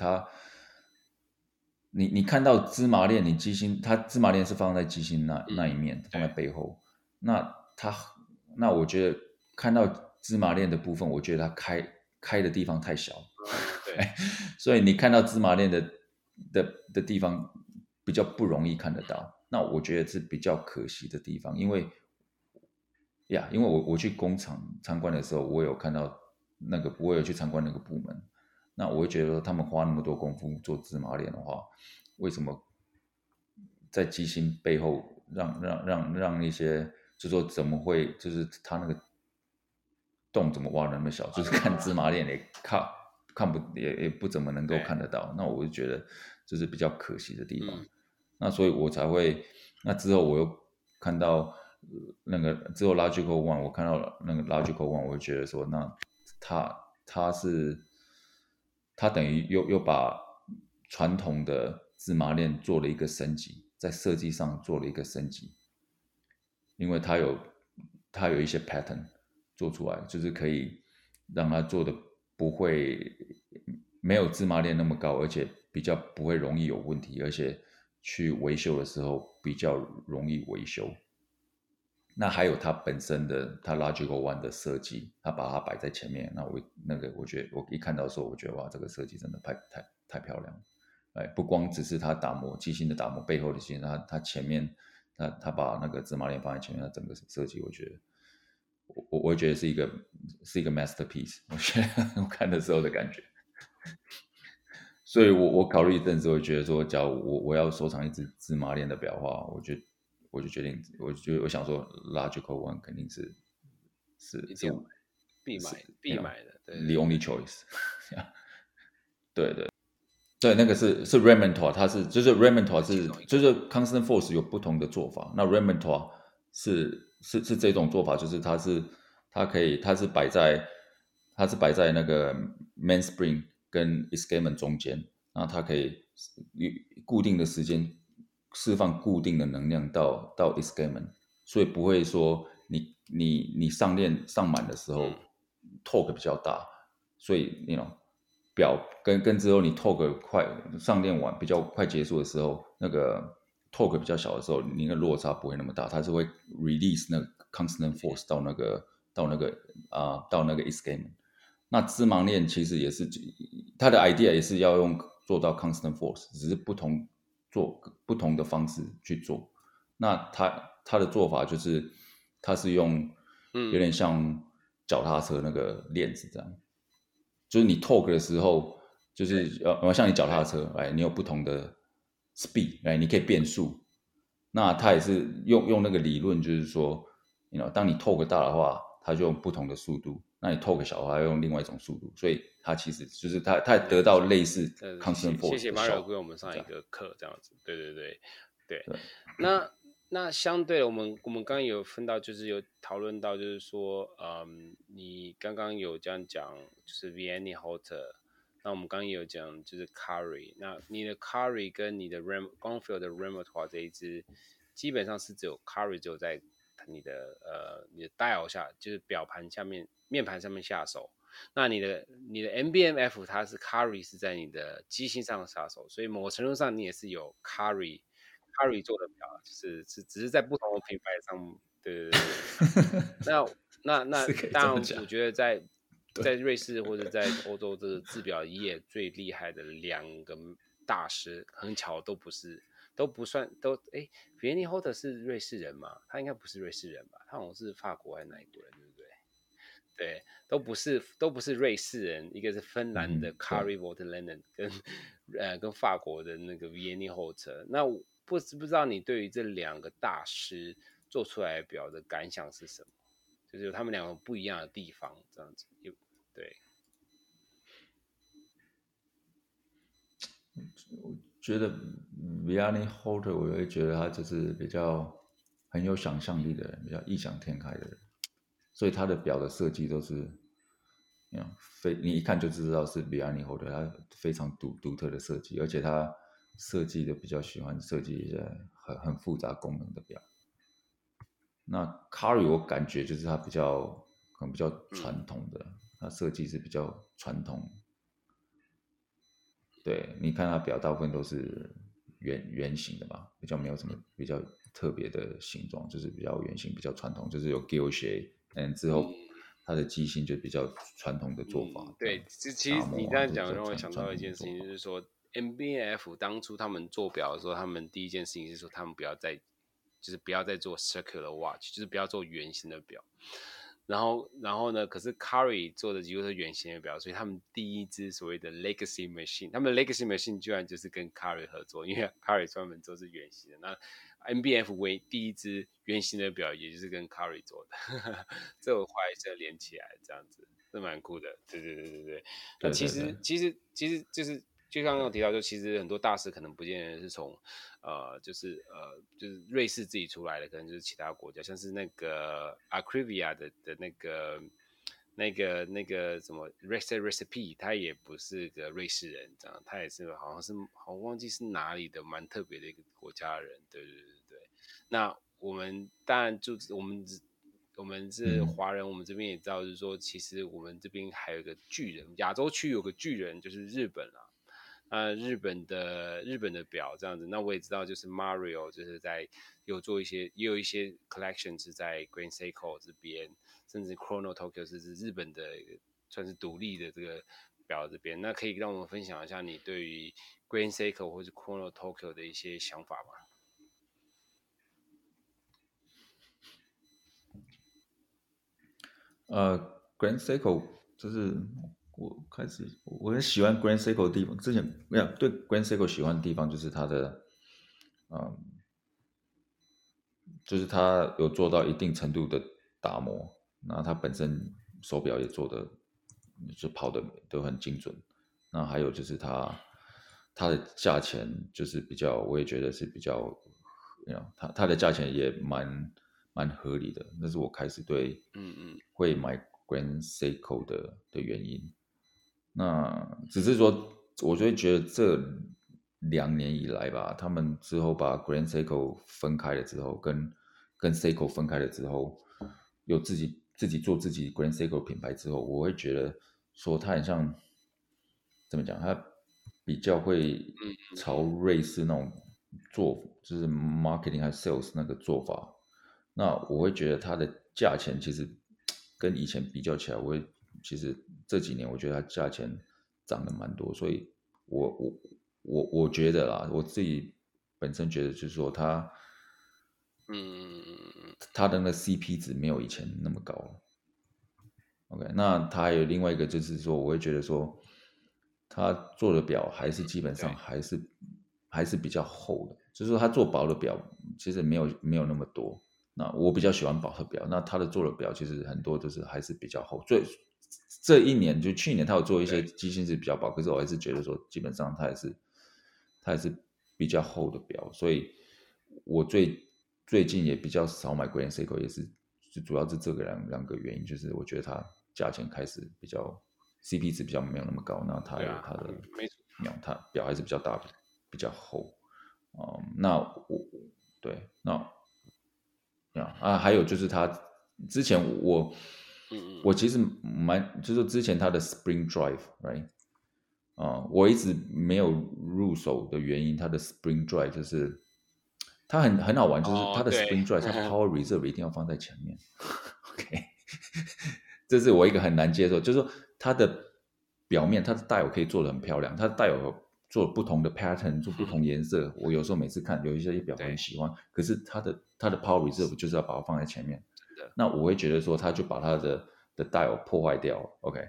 你看到芝麻链，它芝麻链是放在机芯那一面，放在背后。那我觉得看到芝麻链的部分，我觉得它开的地方太小， 对， 所以你看到芝麻链的地方比较不容易看得到。那我觉得是比较可惜的地方，因为我去工厂参观的时候，我有看到我有去参观那个部门。那我会觉得说，他们花那么多功夫做芝麻链的话，为什么在机芯背后让一些，就说怎么会，就是他那个洞怎么挖的那么小，就是看芝麻链也看不也不怎么能够看得到。那我就觉得这是比较可惜的地方。那所以我才会，那之后我又看到那个之后 Logical One， 我看到那个 Logical One， 我就觉得说，那他等于又把传统的芝麻链做了一个升级，在设计上做了一个升级，因为它有一些 pattern 做出来，就是可以让它做的不会没有芝麻链那么高，而且比较不会容易有问题，而且去维修的时候比较容易维修。那还有它本身的它 Logical One 的设计，它把它摆在前面。我觉得我一看到的时候，我觉得哇，这个设计真的太漂亮了。哎，不光只是它机芯的打磨背后的机芯，它前面它把那个芝麻链放在前面，它整个设计，我觉得我会觉得是一个masterpiece。我觉得我看的时候的感觉。所以我考虑一阵子，我觉得说，假如我要收藏一只芝麻链的表的话，我就决定，我想说，Logical One 肯定是必买的，对 the only choice 对对对，那个是 Rementor， 就是 Rementor 就是 Constant Force 有不同的做法。那 Rementor 是这种做法，就是它是摆在那个 mainspring 跟 escapement 中间，那它可以固定的时间释放固定的能量到 escapement， 所以不会说你上链上满的时候torque 比较大，所以表跟之后你 torque 快上链完比较快结束的时候，那个 torque 比较小的时候，你的落差不会那么大，它是会 release 那个 constant force 到那个 escapement。那芝麻链其实也是它的 idea 也是要做到 constant force， 只是做不同的方式去做。那它的做法就是它是用有点像脚踏车那个链子这样，就是你 torque 的时候，就是像你脚踏车，你有不同的 speed，你可以变速。那它也是用那个理论，就是说，当你 torque 大的话，它就用不同的速度；那你 torque 小的话，要用另外一种速度。所以它其实就是它得到类似 constant force 的效果。 谢谢 Mario 给我们上一个课，这样子。对。那相对的，我们刚刚有分到，就是有讨论到，就是说，你刚刚有这样讲，就是 Vianney Halter。那我们刚刚也有讲，就是 Curry。那你的 Curry 跟你的 Gonfield 的 Repertoire 这一支，基本上是只有 Curry 只有在你的dial 下，就是表盘下面面盘上面下手。那你的 NBMF 它是 Curry 是在你的机芯上下手，所以某个程度上你也是有 Curry 做的表，只是在不同的品牌上，对。那当然，我觉得在瑞士或者在欧洲这个制表业最厉害的两个大师，很巧都不算Vianney Halter 是瑞士人嘛？他应该不是瑞士人吧？他好像是法国还是哪一国人，对不对？对，都不是瑞士人，一个是芬兰的 Kari Voutilainen 跟法国的那个 Vianney Halter。那我不知道你对于这两个大师做出来的表的感想是什么？就是有他们两个不一样的地方，这样子。对， 我觉得 Vianney Halter 我会觉得他就是比较很有想象力的人，比较异想天开的人，所以他的表的设计都是你一看就知道是 Vianney Halter， 他非常独特的设计，而且他设计的比较喜欢设计一些很复杂功能的表。那 Curry 我感觉就是他可能比较传统的，他设计是比较传统。对，你看他表大部分都是圆形的嘛，比较没有什么比较特别的形状，就是比较圆形，比较传统，就是有 gill shape，之后它的机芯就比较传统的做法， 对，其实打磨你这样就比较讲让我想到一件事情， 传统的做法。 就是说 MBF 当初他们做表的时候，他们第一件事情是说他们不要再做 circular watch， 就是不要做圆形的表。然后呢？可是 Curry 做的几乎是圆形的表，所以他们第一支所谓的 Legacy Machine， 他们的 Legacy Machine 居然就是跟 Curry 合作，因为 Curry 专门做是圆形的。那 MBF 为第一支圆形的表，也就是跟 Curry 做的，这我后来是连起来这样子，是蛮酷的。对。那其对对对， 实就是就刚刚有提到，就其实很多大师可能不见得是从就是瑞士自己出来的，可能就是其他国家，像是那个 Acrivia 的那个什么 Recipe， 他也不是个瑞士人，这样，他也是好像忘记是哪里的，蛮特别的一个国家的人。对。那我们当然我们是华人，我们这边也知道，就是说，其实我们这边还有一个巨人，亚洲区有个巨人，就是日本啦。日本的表这样子，那我也知道，就是 Mario 就是也有一些 collection 是在 Grand Seiko 这边，甚至 Chrono Tokyo 是日本的算是独立的这个表这边。那可以让我们分享一下你对于 Grand Seiko 或是 Chrono Tokyo 的一些想法吗？ Grand Seiko 就是我很喜欢 Grand Seiko 的地方，之前没有对 Grand Seiko 喜欢的地方就是它的，嗯，就是它有做到一定程度的打磨，那它本身手表也做的就跑的都很精准，那还有就是它的价钱就是比较，我也觉得是比较，它的价钱也蛮合理的，那是我开始会买 Grand Seiko 的原因。那只是说，我就会觉得这2年以来吧，他们之后把 Grand Seiko 分开了之后，跟 Seiko 分开了之后，有自己做自己 Grand Seiko 品牌之后，我会觉得说，它很像怎么讲，它比较会朝瑞士那种就是 marketing 还有 sales 那个做法。那我会觉得它的价钱其实跟以前比较起来，其实这几年我觉得它价钱涨得蛮多，所以我觉得啦，我自己本身觉得就是说它的那个 CP 值没有以前那么高了。OK，那它还有另外一个就是说，我会觉得说，它做的表还是基本上还是比较厚的，就是说它做薄的表其实没有那么多。那我比较喜欢薄的表，那它的做的表其实很多都是还是比较厚。这一年就去年它有做一些机芯是比较薄，可是我还是觉得说，基本上它也是比较厚的表，所以我最近也比较少买 Grand Seiko，也是主要是这个两个原因，就是我觉得它价钱开始比较 CP 值比较没有那么高，那它有它的没错， 它表还是比较大，比较厚。那对还有就是它之前我其实就是之前它的 Spring Drive，right？我一直没有入手的原因，它的 Spring Drive 就是它很好玩，就是它的对， Spring Drive，它 Power Reserve 一定要放在前面。OK，这是我一个很难接受，就是说它的表面，它的带有可以做的很漂亮，它的带有做不同的 pattern，做不同颜色。我有时候每次看有一些表我很喜欢，可是它的 Power Reserve 就是要把它放在前面。那我会觉得说，他就把它的带有破坏掉了。OK，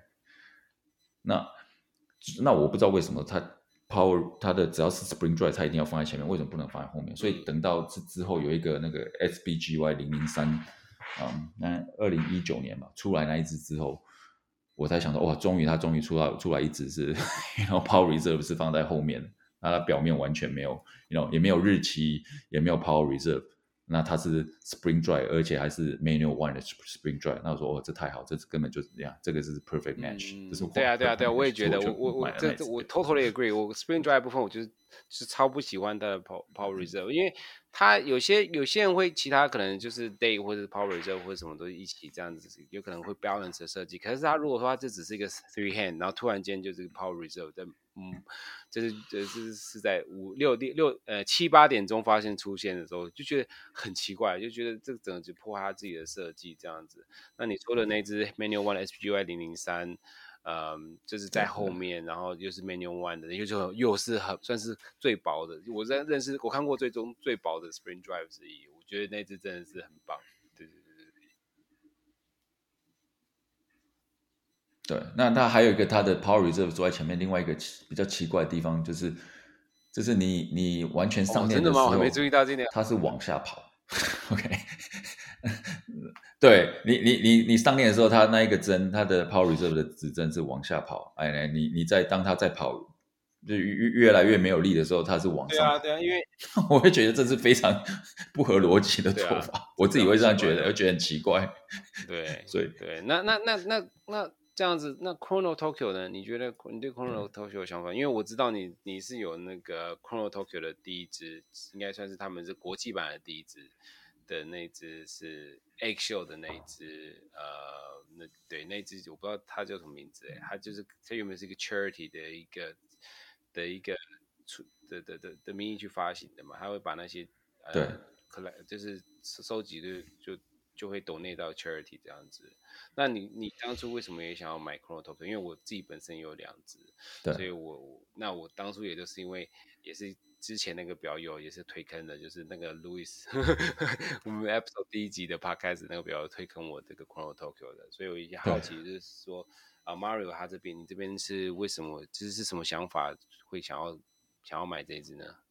那我不知道为什么它的只要是 Spring Drive，它一定要放在前面，为什么不能放在后面？所以等到之后有一个那个 SBGY 003，那2019年嘛出来那一只之后，我才想到哇，它终于出来一只是，然后 Power Reserve 是放在后面，它表面完全没有，也没有日期，也没有 Power Reserve。那它是 Spring Dry， 而且还是 Manual One 的 Spring Dry。那我说这太好，这根本就是这样，这个是 perfect match，这是对啊，我也觉得， 我我 totally agree。我 Spring Dry 部分，我就是超不喜欢它的 Power Reserve，因为它有些人会其他可能就是 Day 或者 Power Reserve 或者什么都一起这样子，有可能会 balance 的设计。可是它如果说它这只是一个 three hand，然后突然间就是 Power Reserve 在就是在7、8点钟发现出现的时候，就觉得很奇怪，就觉得这整个就破坏他自己的设计这样子。那你说的那只 Manual One SPGY 003。就是在后面，然后又是 Manual One 的，又是算是最薄的。我看过最薄的 Spring Drive 之一，我觉得那只真的是很棒。对。 对，那它还有一个它的 Power Reserve 坐在前面，另外一个比较奇怪的地方就是，你完全上链的时候， 真的吗？我还没注意到这点。 它是往下跑。OK，对你上链的时候，它那一个针，它的 Power Reserve 的指针是往下跑。哎，当它在跑，就越来越没有力的时候，它是往上跑。 对啊，因为我会觉得这是非常不合逻辑的做法，我自己会这样觉得，会觉得很奇怪。 对， 所以对，那这样子，那 Chrono Tokyo 呢？你觉得你对 Chrono Tokyo 有想法？因为我知道你是有那个 Chrono Tokyo 的第一支，应该算是他们是国际版的第一支的那一支是 Eggshell 的那一支，那一支我不知道它叫什么名字它原本是一个 charity 的一个的名义去发行的嘛，他会把那些对， 就是收集的就会donate到 charity 这样子。那你当初为什么也想要买 Chrono Tokyo？因为我自己本身有2只，所以我当初也就是因为也是之前那个表友也是推坑的，就是那个 Louis， 我们 episode 第1集的 podcast 那个表友推坑我这个 Chrono Tokyo 的，所以我也好奇就是说Mario 他这边你这边是为什么，就是什么想法会想要买这一只呢？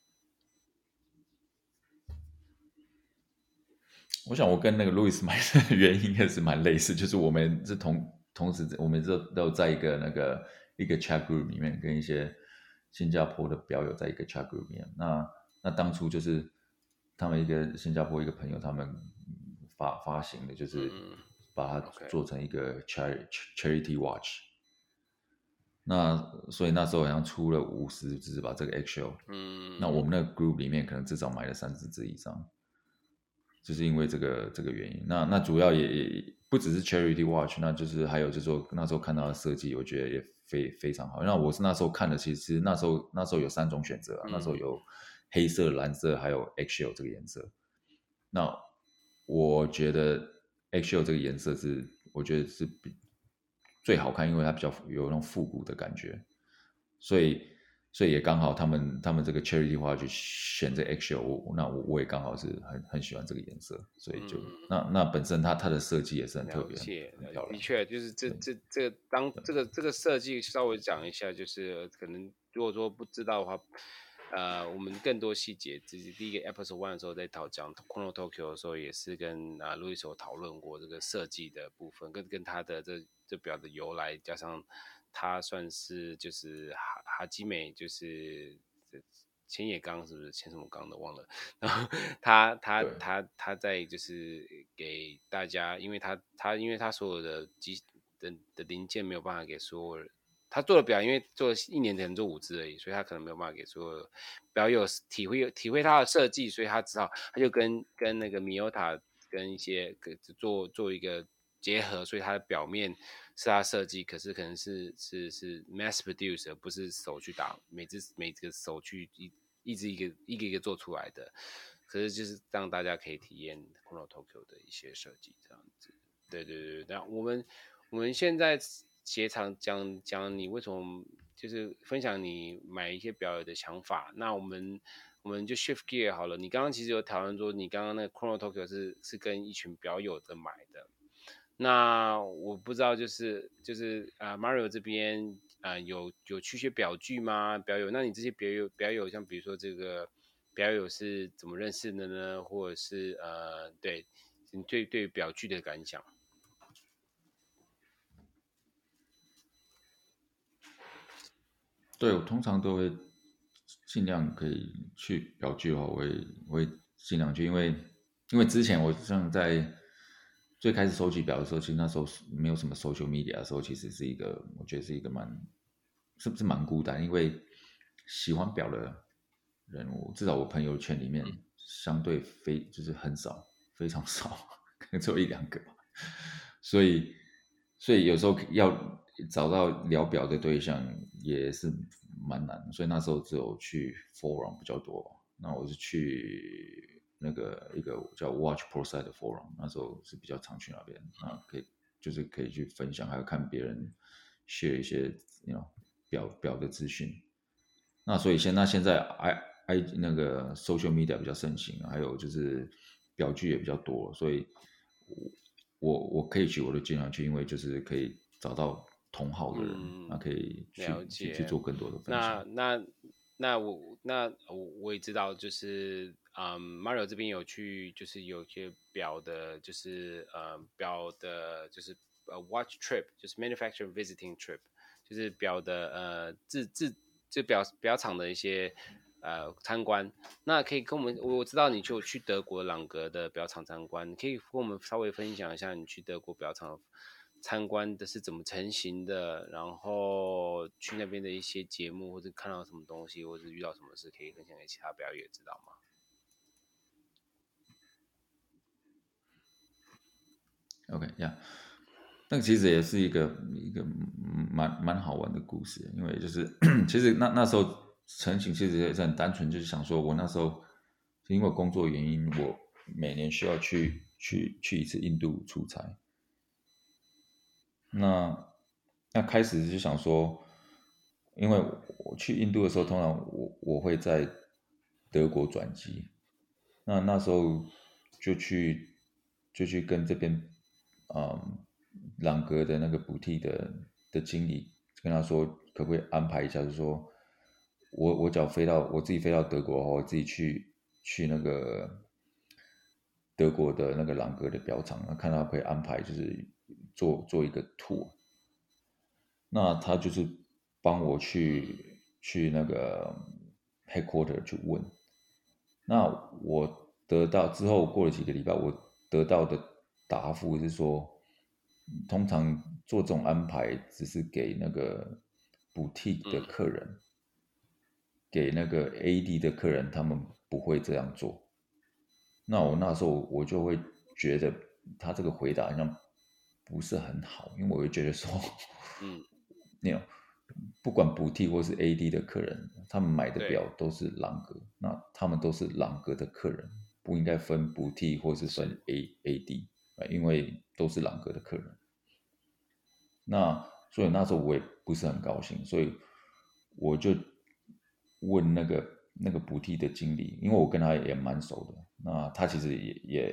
我想我跟那个 Louis 买的原因也是蛮类似，就是我们是同时，我们都在一个一个 chat group 里面，跟一些新加坡的表友在一个 chat group 里面。那当初就是他们一个新加坡一个朋友，他们发行的，就是把它做成一个 charity watch。那所以那时候好像出了50只吧，这个 Eggshell。那我们那个 group 里面可能至少买了30只以上。就是因为这个原因，那主要也不只是 Charity Watch，那就是还有就是说那时候看到的设计，我觉得也非常好。那我是那时候看的，其实那时候有3种选择啊，那时候有黑色、蓝色，还有 Eggshell 这个颜色。那我觉得 Eggshell 这个颜色我觉得是最好看，因为它比较有那种复古的感觉，所以也刚好他们这个 Charity 花去选这 Eggshell，那我也刚好是很喜欢这个颜色，所以就那本身它的设计也是很特别，很漂亮。 的确，就是这个设计稍微讲一下，就是可能如果说不知道的话，我们更多细节，第一个 Episode 1的时候在讲 Chrono Tokyo 的时候，也是跟路易斯有讨论过这个设计的部分，跟他的这表的由来，加上他算是就是哈基美就是千叶刚是不是千什么刚的忘了，然后他在就是给大家，因为他所有的的零件没有办法给所有人。他做的表，因为做了1年只能做5只而已，所以他可能没有办法给所有表友体会他的设计，所以他就跟那个 Miyota 跟一些做一个结合，所以它的表面是他设计，可是可能是 mass produce， 而不是手去打每个手去一只一个做出来的。可是就是让大家可以体验 Chrono Tokyo 的一些设计这样子。对，那我们现在协场讲你为什么就是分享你买一些表演的想法。那我们就 shift gear 好了。你刚刚其实有讨论说，你刚刚那个 Chrono Tokyo 是跟一群表友的买的。那我不知道就是Mario 这边有去学表具吗？表友，那你这些表友像比如说这个表友是怎么认识的呢？或者是对你对表具的感想？ 对，我通常都会尽量可以去表具的话，我会尽量去，因为之前我像在最开始收集表的时候，其实那时候没有什么 social media 的时候，其实我觉得是一个是不是蛮孤单？因为喜欢表的人，至少我朋友圈里面相对就是很少，非常少，可能只有1-2个吧。所以所以有时候要找到聊表的对象也是蛮难的，所以那时候只有去 forum 比较多。那我是去那个一个叫 Watch Pro 的 forum，那时候是比较常去那边，那就是可以去分享，还有看别人 share 一些表的资讯。那所以现在 那个 social media 比较盛行，还有就是表具也比较多，所以我可以去，我都经常去，因为就是可以找到同好的人，那可以了去解。 做更多的分享。 那我也知道，就是Mario 这边有去，就是有些表的，就是表的，就是watch trip，就是 manufacturing visiting trip，就是表的就表厂的一些参观。那可以跟我知道你就去德国朗格的表厂参观，你可以跟我们稍微分享一下你去德国表厂参观的是怎么成型的，然后去那边的一些节目，或者看到什么东西，或者遇到什么事可以分享给其他表演，知道吗？ OK，那个其实也是一个蛮好玩的故事，因为就是其实那时候成型其实也是很单纯，就是想说我那时候因为工作原因，我每年需要去一次印度出差。那开始就想说，因为我去印度的时候，通常我会在德国转机，那时候就去跟这边朗格的那个补替的经理跟他说，可不可以安排一下，就是说我只要我自己飞到德国的话，我自己去那个德国的那个朗格的表厂，看他可以安排就是做一个 tour。那他就是帮我去那个 headquarter 去问。那我得到之后过了几个礼拜，我得到的答复是说，通常做这种安排只是给那个 boutique 的客人，给那个 AD 的客人，他们不会这样做。那我那时候我就会觉得他这个回答好像不是很好，因为我会觉得说，那种不管补替或是 AD 的客人，他们买的表对， 都是朗格，那他们都是朗格的客人，不应该分补替或是分是， AD，因为都是朗格的客人。那所以那时候我也不是很高兴，所以我就问那个补替的经理，因为我跟他也蛮熟的，那他其实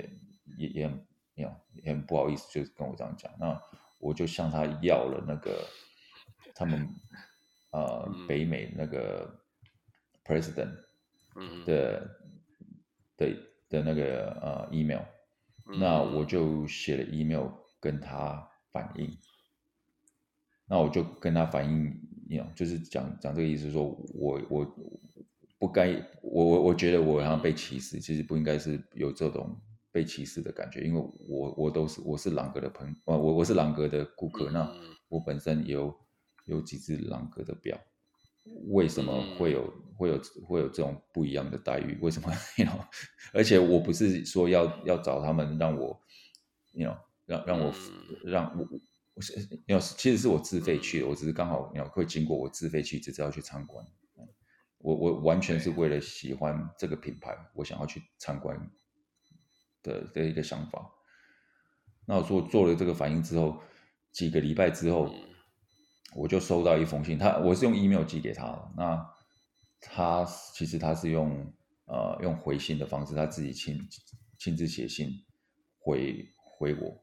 也很不好意思，就是跟我这样讲。那我就向他要了那个他们北美那个 president 的的那个email，那我就写了 email 跟他反映。那我就跟他反映，就是讲这个意思，说我不该，我觉得我好像被歧视，其实不应该是有这种被歧视的感觉，因为我是朗格的我是朗格的顾客，那我本身有几只朗格的表，为什么会有这种不一样的待遇？为什么而且我不是说要找他们让我，you know 让我让我是其实是我自费去的，我只是刚好会经过我自费去，只是要去参观。我完全是对， 为了喜欢这个品牌，我想要去参观的一个想法。那我做了这个反应之后，几个礼拜之后，我就收到一封信，我是用 email 寄给他的。那其实他是用回信的方式，他自己亲自写信回我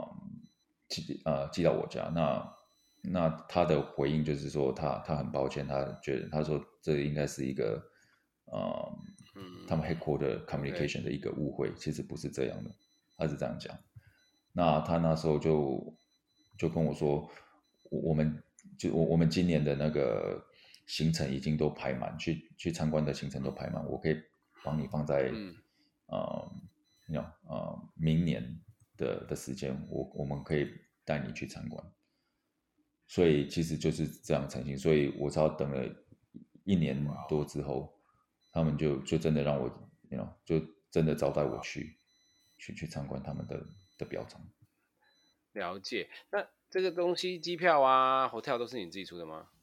寄到我家。那他的回应就是说他很抱歉，他说这应该是一个他们 headquarter OK， communication 的一个误会，其实不是这样的，他是这样讲。那他那时候就跟我说，我们今年的那个行程已经都排满，去参观的行程都排满，我可以帮你放在呃明年的时间，我们可以带你去参观。所以其实就是这样成型，所以我只要等了1年多之后，他们就真的让我就真的招待我去参观他们的表厂。 了解。那这个东西机票啊、hotel 都是你自己出的吗？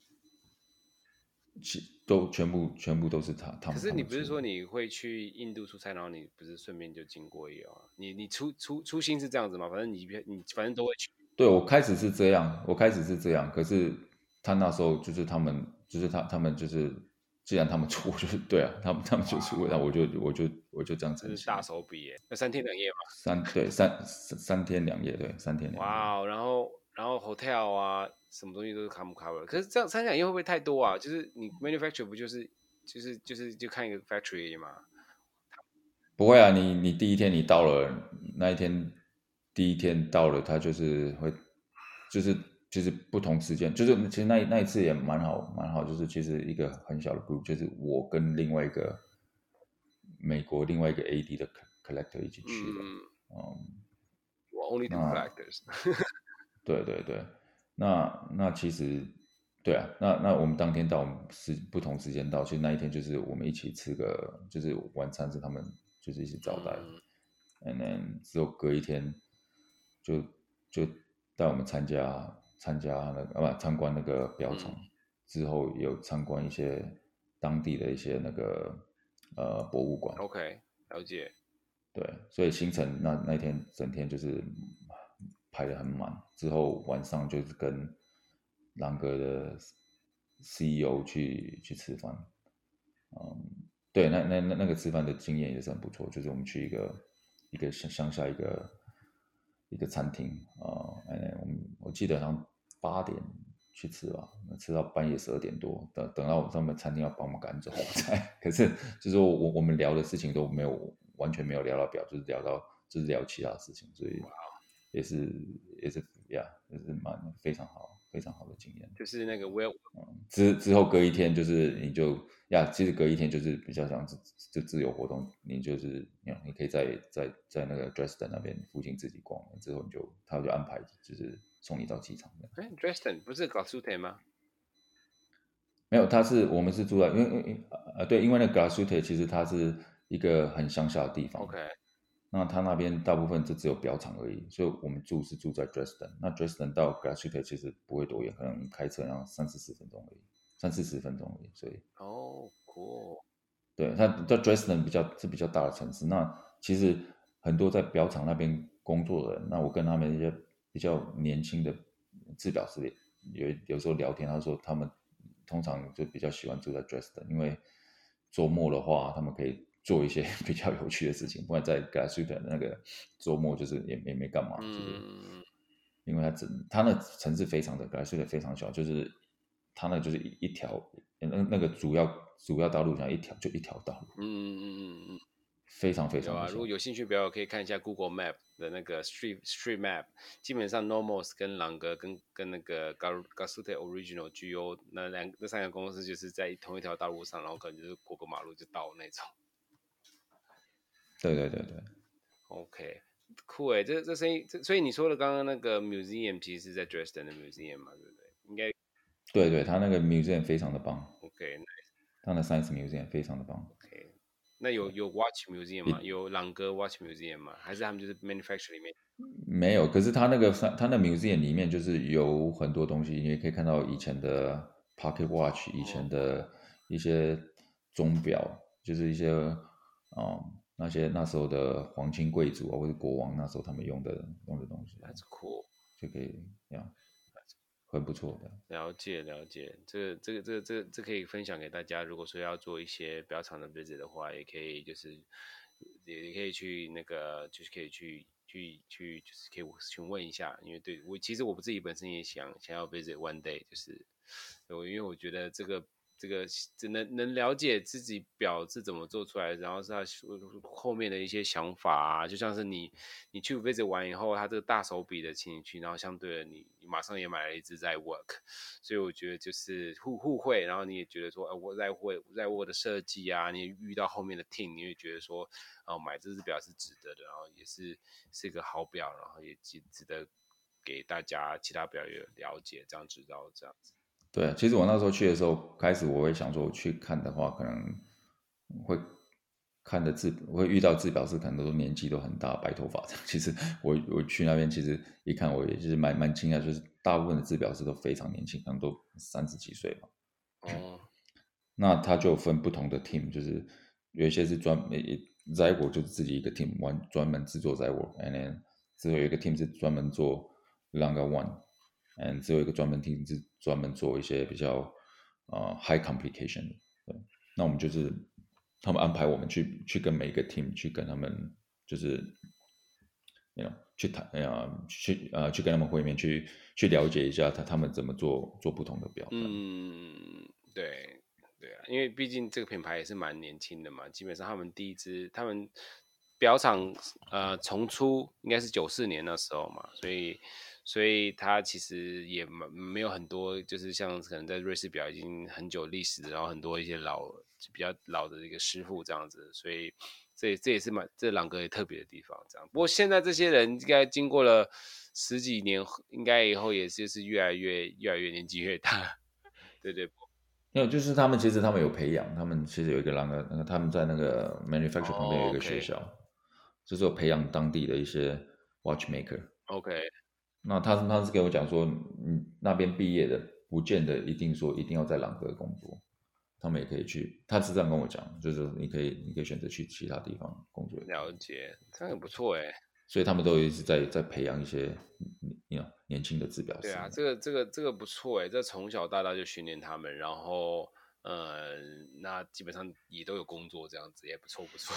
都全部都是他可是你不是们出的。 说你会去印度出差，然后你不是顺便就经过也有啊？你初心是这样子吗？反正你反正都会去。 对，我开始是这样，可是他那时候就是他们就是，既然他们出，我就是对啊，他们就出，那我就这样这是大成型了。 手笔耶，那3天2夜嘛。 三天2夜，对，3天2夜。 哇哦，然后 hotel 啊，什么东西都是 cover。可是这样3天2夜会不会太多啊？就是你 manufacture 不就看一个 factory 而已嘛？ 不会啊，你第一天你到了那一天，第一天到了，他就是会，就是就是不同时间，就是其实那一次也蛮好，就是其实一个很小的 group，就是我跟美国另外一个 AD 的 collector 一起去的。 嗯， 嗯， 我 only do 那 collectors。 对对对，那其实对啊，那我们当天到，我们不同时间到，其实那一天就是我们一起吃个，就是晚餐是他们就是一起招待嗯 ，and then 之后隔一天就就带我们参加那个参观那个表厂， 嗯之后有参观一些当地的一些那个博物馆。 ，OK，了解。 对，所以行程那一天整天就是排得很满，之后晚上就是跟朗格的 CEO 去吃饭。嗯，对，那个吃饭的经验也是很不错，就是我们去一个乡下一个餐厅啊，我记得好像8点去吃吧，吃到半夜12点多，等到他们餐厅要把我们赶走才，可是就是我们聊的事情都完全没有聊到表，就是聊其他事情，所以也是呀，就是非常好的经验。 就是那个 Will。 之后隔一天就是其实隔一天就是比较像就自由活动，你就是你可以在那个 Dresden 那边附近自己逛，之后他就安排就是送你到机场的。 哎，Dresden 不是 Glasgow 吗没有，我们是住在对，因为那个 Glashütte 其实它是一个很乡下的地方， ？OK。 那他那边大部分就只有表厂而已，所以我们住在 Dresden。那 Dresden 到 Glashütte 其实不会多远，可能开车要30-40分钟而已，30-40分钟而已。所以哦，cool。 对，它在 Dresden 比较大的城市。那其实很多在表厂那边工作的人，那我跟他们一些比较年轻的制表师有时候聊天，他说他们通常就比较喜欢住在 Dresden，因为周末的话，他们可以做一些比较有趣的事情，不然在 g l a s h u t e 那个周末就是也没干嘛，就是嗯， 因为它那城市非常的 g l a s h u t e 非常小，就是它那就是一条那个主要道路上一条道路， 嗯， 非常非有啊，如果常的小。 有兴趣表友可以看一下 Google Map 的那个 Street Map，基本上 Nomos 跟朗格跟那个 Gasute Original GO 那3个公司就是在同一条道路上，然后可能就是过个马路就到那种。 对对对对 OK，酷诶，这声音，所以你说的刚刚那个 museum 其实是在 Dresden 的 museum 嘛，对不对？应该对对，它那个 museum 非常的棒， OK。 它的 science museum 非常的棒。 OK，那有 Watch Museum 吗？ 一有朗格 Watch Museum 吗？还是他们就是 manufacture 里面？ 没有，可是它那 museum 里面就是有很多东西，你也可以看到以前的 pocket watch，以前哦的一些钟表，就是一些那时候的皇亲贵族啊，或者国王那时候他们用的东西， ，That's cool。 就可以呀，很不错的。 了解了解，这可以分享给大家。如果说要做一些比较长的 visit 的话，也可以就是也可以去那个，就是可以就是可以询问一下。因为对我其实我自己本身也想要 visit one day，就是因为我觉得这个只能了解自己表是怎么做出来的，然后是他后面的一些想法啊，就像是你去 visit 完以后，他这个大手笔的请你去，然后相对的你马上也买了一支在 work，所以我觉得就是互惠，然后你也觉得说，我在我的设计啊，你也遇到后面的 team，你会觉得说，买这支表是值得的，然后也是一个好表，然后也值得给大家其他表友了解，这样知道这样子。 对，其实我那时候去的时候，开始我会想说，我去看的话，可能会看的我会遇到制表师，可能都年纪都很大，白头发这样。其实我去那边，其实一看我也就是蛮惊讶，就是大部分的制表师都非常年轻，可能都30几岁嘛。 哦， 那他就分不同的 team，就是有一些是Zywork 就是自己一个 team，专门制作 Zywork，and then 只有一个 team 是专门做 Langa One，and 只有一个专门 team 是专门做一些比较high complication 的。对，那我们就是他们安排我们去跟每一个 team 去跟他们就是去谈去跟他们会面去了解一下他们怎么做不同的表。 对对啊，因为毕竟这个品牌也是蛮年轻的嘛，基本上他们第一支他们表厂重出应该是94年那时候嘛，所以它其实也没有很多，就是像可能在瑞士表已经很久历史的，然后很多一些比较老的一个师傅这样子，所以这也是这朗格也特别的地方。这样，不过现在这些人应该经过了10几年，应该以后也就是越来越年纪越大，对对。 没有，就是其实他们有培养，他们其实有一个他们在那个 manufacturer 旁边有一个学校，就是有培养当地的一些 watchmaker。 OK， 那他是跟我讲说，那边毕业的不见得一定说一定要在朗格工作，他们也可以去。他是这样跟我讲，就是你可以选择去其他地方工作。 了解，这样很不错哎。 所以他们都一直在培养一些年轻的制表师。 对啊，这个不错哎，这从小到大就训练他们，然后那基本上也都有工作这样子，也不错不错。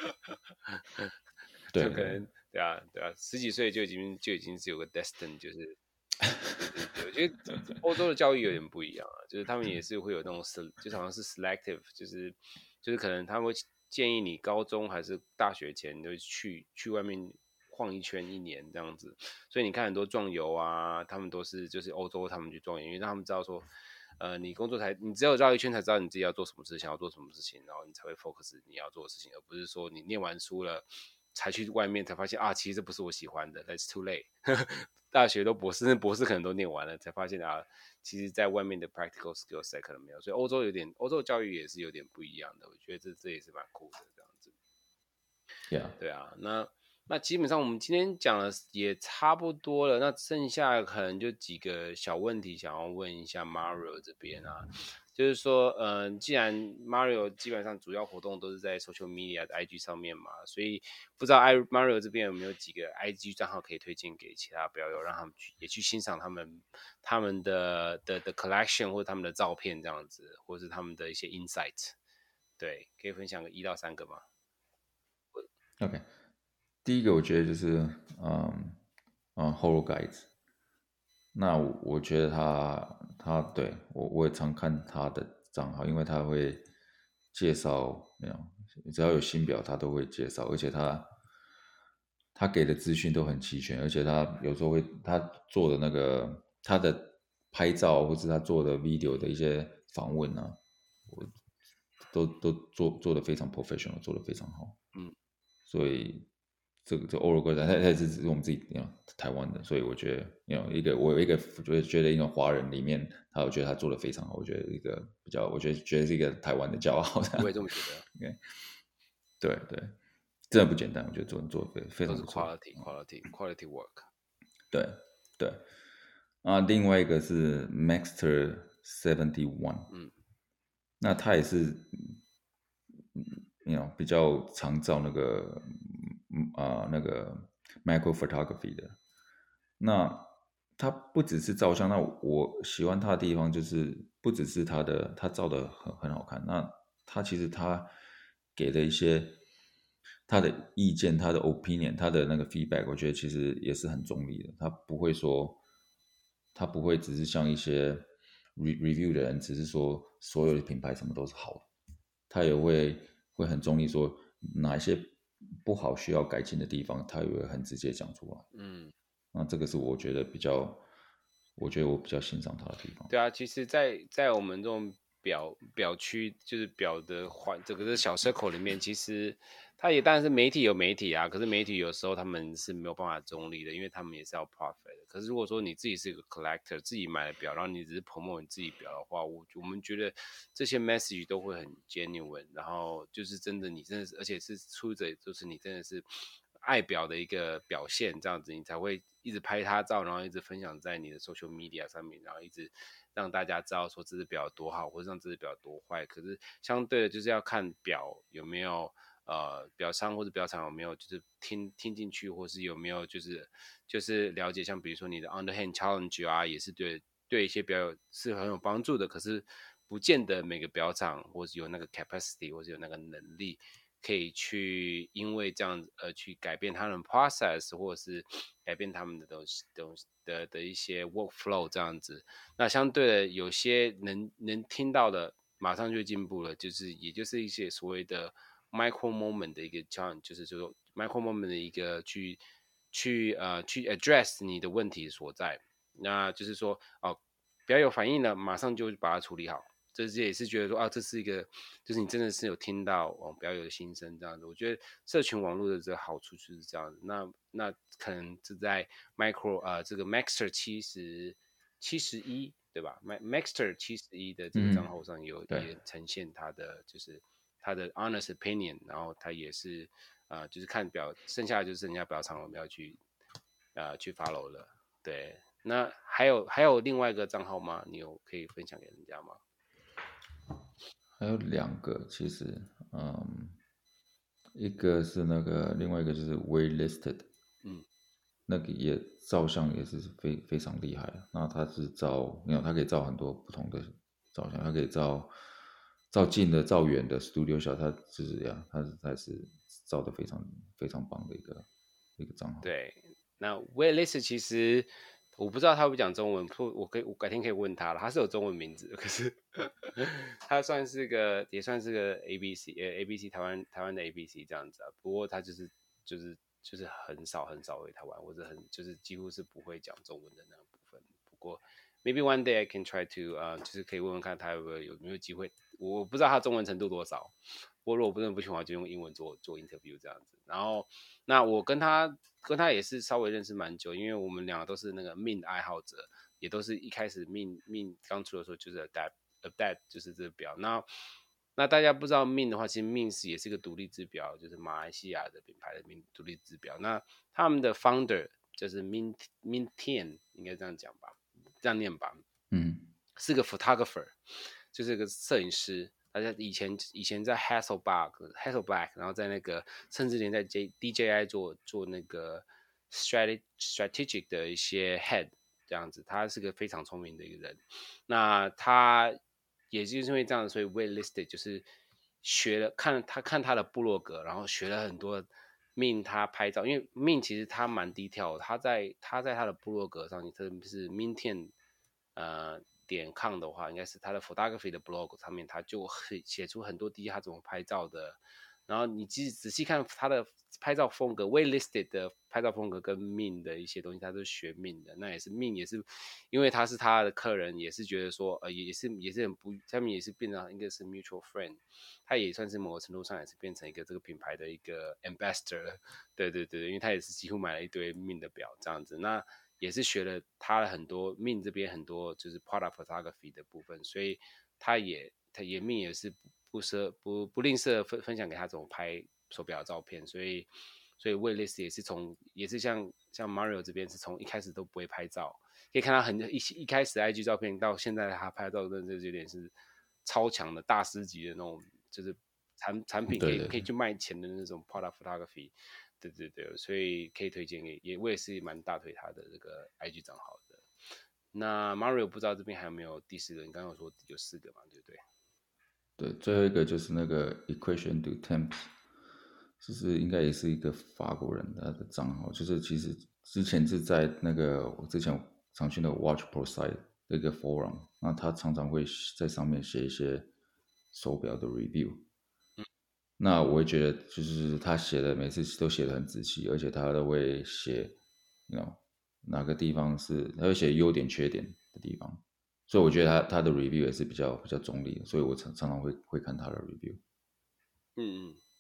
对， 就可能对啊10几岁就已经是有个 destiny，就是对，我觉得欧洲的教育有点不一样啊，就是他们也是会有那种就好像是 selective，就是可能他们会建议你高中还是大学前就去外面晃一圈1年这样子，所以你看很多壮游啊，他们都是就是欧洲他们去壮游，因为他们知道说，你你只有绕一圈才知道你自己要做什么事，想要做什么事情，然后你才会 focus 你要做的事情，而不是说你念完书了才去外面才发现啊，其实这不是我喜欢的 ，That's too late 大学都博士可能都念完了，才发现啊，其实在外面的 practical skill set 可能没有，所以欧洲教育也是有点不一样的，我觉得这也是蛮酷的这样子。 Yeah， 对啊，那基本上我们今天讲的也差不多了，那剩下可能就几个小问题想要问一下 Mario 这边啊，就是说，既然 Mario 基本上主要活动都是在 social media 的 IG 上面嘛，所以不知道 Mario 这边有没有几个 IG 账号可以推荐给其他表友，让他们也去欣赏他们的 collection 或者他们的照片这样子，或者是他们的一些 insight， 对，可以分享个1到3个吗？ OK，第一个我觉得就是Holo Guides。那我觉得他对我也常看他的账号，因为他会介绍，只要有新表他都会介绍，而且他给的资讯都很齐全，而且他有时候他做的那个他的拍照或是他做的 video 的一些访问啊，我都做的非常 professional，做的非常好。所以这欧罗哥他也是我们自己台湾的，所以我觉得我有一个觉得一个华人里面，我觉得他做的非常好，我觉得一个比较，我觉得是一个台湾的骄傲。 我也这么觉得。 对，真的不简单，我觉得做的非常不错。 都是 quality work。 对对另外一个是 Maxter 71，那他也是比较常照那个 micro photography 的。那他不只是照相，那我喜欢他的地方就是不只是他照的很好看，那其实他给的一些他的意见、他的 opinion、他的那个 feedback，我觉得其实也是很中立的。他不会只是像一些 review 的人，只是说所有的品牌什么都是好的，他也会很中立，说哪一些不好需要改进的地方，他也会很直接讲出来。那这个是我觉得我比较欣赏他的地方。 对啊，其实在我们这种表区，就是表的这个小 circle 里面，其实他也当然是媒体有媒体啊，可是媒体有时候他们是没有办法中立的，因为他们也是要 profit 的。可是如果说你自己是一个 collector，自己买了表，然后你只是 promote 你自己表的话，我们觉得这些 message 都会很 genuine，然后就是真的你真的是，而且是出着就是你真的是爱表的一个表现，这样子你才会一直拍他照，然后一直分享在你的 social media 上面，然后一直让大家知道说这只表多好，或者让这只表多坏。可是相对的，就是要看表有没有表商或者表厂有没有就是听进去，或是有没有就是了解，像比如说你的 underhand challenge 啊，也是对一些表是很有帮助的。可是不见得每个表厂或是有那个 capacity 或是有那个能力。可以去因为这样去改变他们的 process， 或者是改变他们的东西的一些 workflow 这样子。那相对的，有些能听到的，马上就进步了，也就是一些所谓的 micro moment 的一个 challenge，就是说 micro moment 的一个去address 你的问题所在。那就是说哦，比较有反应了，马上就把它处理好。这也是觉得说啊，这是一个，就是你真的是有听到比较有心声这样子。我觉得社群网络的这个好处就是这样子。那可能是在 这个 Maxter 71对吧？Maxter 71的这个账号上对， 也呈现他的就是他的 honest opinion，然后他也是就是看表，剩下的就是人家表厂我们要去 follow 了。对，那还有另外一个账号吗？你有可以分享给人家吗？ 还有两个，其实，一个是那个，另外一个就是 waitlisted， 嗯， 那个也照相也是非常厉害。那他是照，他可以照很多不同的照相，他可以照近的、照远的 studio shot，他就是这样，他是照的非常棒的一个账号。 对，那 waitlist 其实我不知道他会不会讲中文，我改天可以问他了，他是有中文名字的，可是他也算是个 ABC 台湾的 ABC 这样子啊，不过他就是很少回台湾，或者就是几乎是不会讲中文的那个部分。不过 maybe one day I can try to 就是可以问问看他有没有机会，我不知道他中文程度多少，不过如果真的不行的话，就用英文做 interview 这样子。然后那我跟他也是稍微认识蛮久，因为我们两个都是那个 Min 爱好者，也都是一开始 Min 刚出的时候就是 adapt 就是这个表。那大家不知道 Min 的话，其实 Min 也是个独立制表，就是马来西亚的品牌的独立制表。那他们的 founder 就是 Min Tian， 应该这样讲吧，这样念吧，是个 photographer， 就是个摄影师。大家以前在 Hasselblad，然后在那个甚至连在 DJI 做那个 strategic 的一些 head 这样子，他是个非常聪明的一个人。那他也就是因为这样，所以 waitlisted 就是看他的部落格，然后学了很多命他拍照，因为命其实他蛮低调，他在他的部落格上，你特别是 Mintian 点 com 的话，应该是他的 photography 的 blog 上面，他就会写出很多第一他怎么拍照的。然后你仔细看他的拍照风格，waitlisted 的拍照风格跟 Min 的一些东西，他都是学 Min 的。那也是 Min 也是因为他是他的客人，也是觉得说，也是很不，他们也是变成一个是 mutual friend，他也算是某个程度上也是变成一个这个品牌的一个 ambassador。对，因为他也是几乎买了一堆 Min 的表这样子。那也是学了他很多 Min 这边很多就是 product photography 的部分，所以他也Min 也是不吝啬分享给他怎么拍手表的照片，所以 Waitlist 也是像 Mario 这边是从一开始都不会拍照，可以看到一开始 IG 照片到现在他拍照真的有点是超强的大师级的那种，就是产品可以去卖钱的那种 product photography。对，所以可以推荐我也是蛮大推他的这个 IG 账号的。那 Mario 不知道这边还有没有第四个？你刚刚有说有4个嘛，对不对？ 对，最后一个就是那个 Equation to Temps，就是应该也是一个法国人他的账号，就是其实之前是在那个我之前常去那个 Watch Pro site 的一个 forum，那他常常会在上面写一些手表的 review。那我会觉得就是他写的每次都写的很仔细，而且他都会写哪个地方是他会写优点缺点的地方，所以我觉得他的 review 也是比较中立的，所以我常常会看他的 review。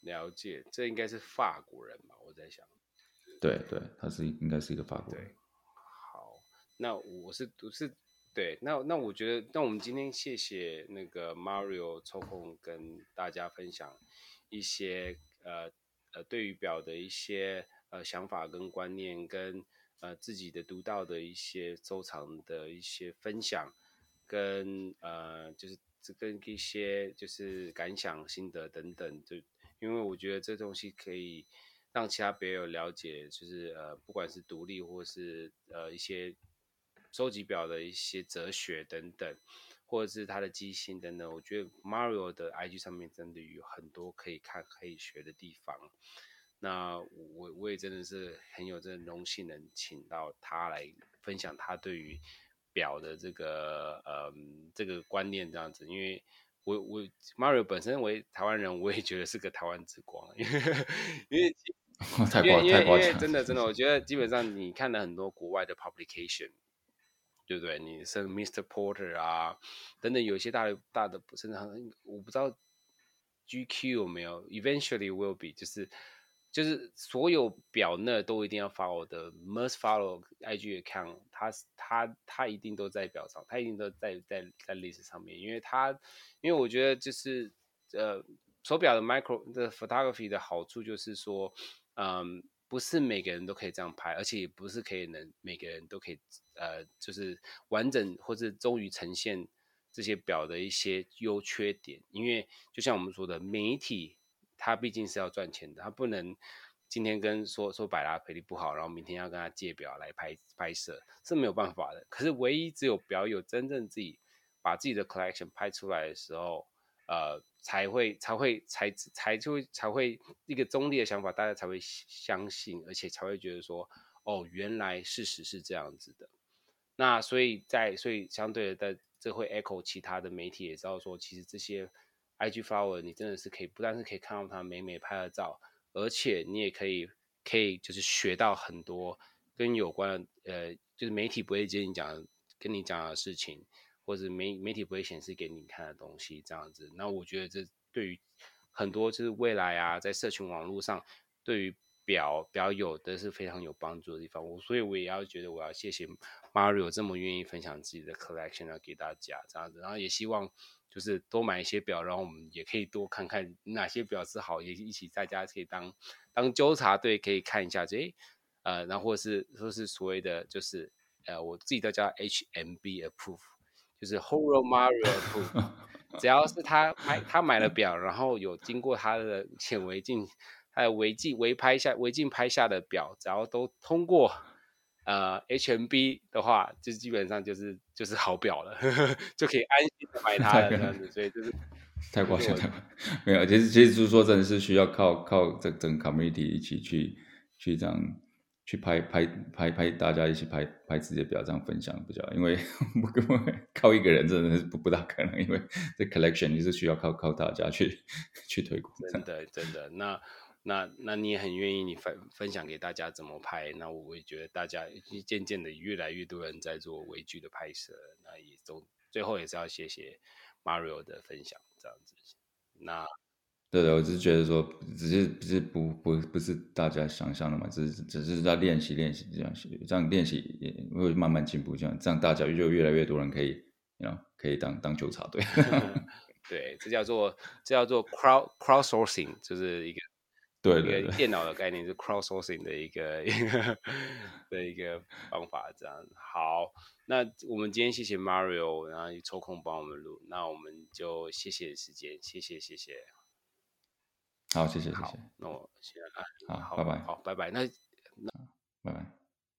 了解，这应该是法国人吧？我在想。 对对，他应该是一个法国人。 对，好，那我是对，那我觉得，那我们今天谢谢那个 Mario 抽空跟大家分享一些对于表的一些想法跟观念，跟自己的独到的一些收藏的一些分享，跟就是跟一些就是感想心得等等，就因为我觉得这东西可以让其他别友了解，就是不管是独立或是一些收集表的一些哲学等等，或者是他的机芯等等，我觉得 Mario 的 IG 上面真的有很多可以看可以学的地方。那我也真的是很有这荣幸能请到他来分享他对于表的这个观念这样子，因为我 Mario 本身为台湾人，我也觉得是个台湾之光，因为因为太因为因为因为夸奖了， 真的真的，我觉得基本上你看了很多国外的 publication，对不对？你是 Mr. Porter 啊，等等，有一些大的，甚至我不知道 GQ 有没有，eventually will be，就是所有表呢都一定要 follow 的，must follow IG account，他一定都在表上，他一定都在 list 上面，因为我觉得就是手表的 micro 的 photography 的好处就是说，不是每个人都可以这样拍，而且也不是每个人都可以就是完整或者终于呈现这些表的一些优缺点，因为就像我们说的，媒体它毕竟是要赚钱的，它不能今天说百达翡丽不好，然后明天要跟他借表来拍摄，是没有办法的。可是唯一只有表友真正自己把自己的 collection 拍出来的时候，才会一个中立的想法，大家才会相信，而且才会觉得说，哦，原来事实是这样子的。那所以相对的，这会 echo 其他的媒体也知道说，其实这些 IG flower 你真的是可以，不但是可以看到他美美拍的照，而且你也可以就是学到很多跟有关就是媒体不会跟你讲的事情，或者媒体不会显示给你看的东西这样子。那我觉得这对于很多就是未来啊，在社群网络上对于表友的是非常有帮助的地方。所以我也要觉得我要谢谢 Mario 这么愿意分享自己的 collection 要给大家这样子，然后也希望就是多买一些表，然后我们也可以多看看哪些表是好，也一起大家可以当纠察队可以看一下，然后或是说是所谓的就是我自己都叫 HMB approve，就是 Horo Mario approve。只要是他买了表，然后有经过他的显微镜，还有微镜拍下的表，只要都通过HMB 的话，就基本上就是好表了，就可以安心的买它太了这样子。所以太夸张， 这是我没有，其实就是说真的是需要靠这整个 community 一起去这样去拍，大家一起拍自己的表，这样分享比较，因为我靠一个人真的是不大可能，因为这 collection 就是需要靠大家去推广。 真的真的，那你也很愿意你分享给大家怎么拍，那我也觉得大家渐渐的越来越多人在做微距的拍摄，那也最后也是要谢谢 Mario 的分享这样子。那对的，我只是觉得说，只是不是大家想象的嘛，只是要练习练习这样练习也会慢慢进步，这样大家就越来越多人可以当纠察队。 对，这叫做 crowdsourcing，就是对对对， 一个电脑的概念，是 crowdsourcing 的一个方法。这样好，那我们今天谢谢 Mario，然后抽空帮我们录，那我们就谢谢时间，谢谢。 好，谢谢谢谢， 好，那我先好，拜好拜。 好，拜拜。那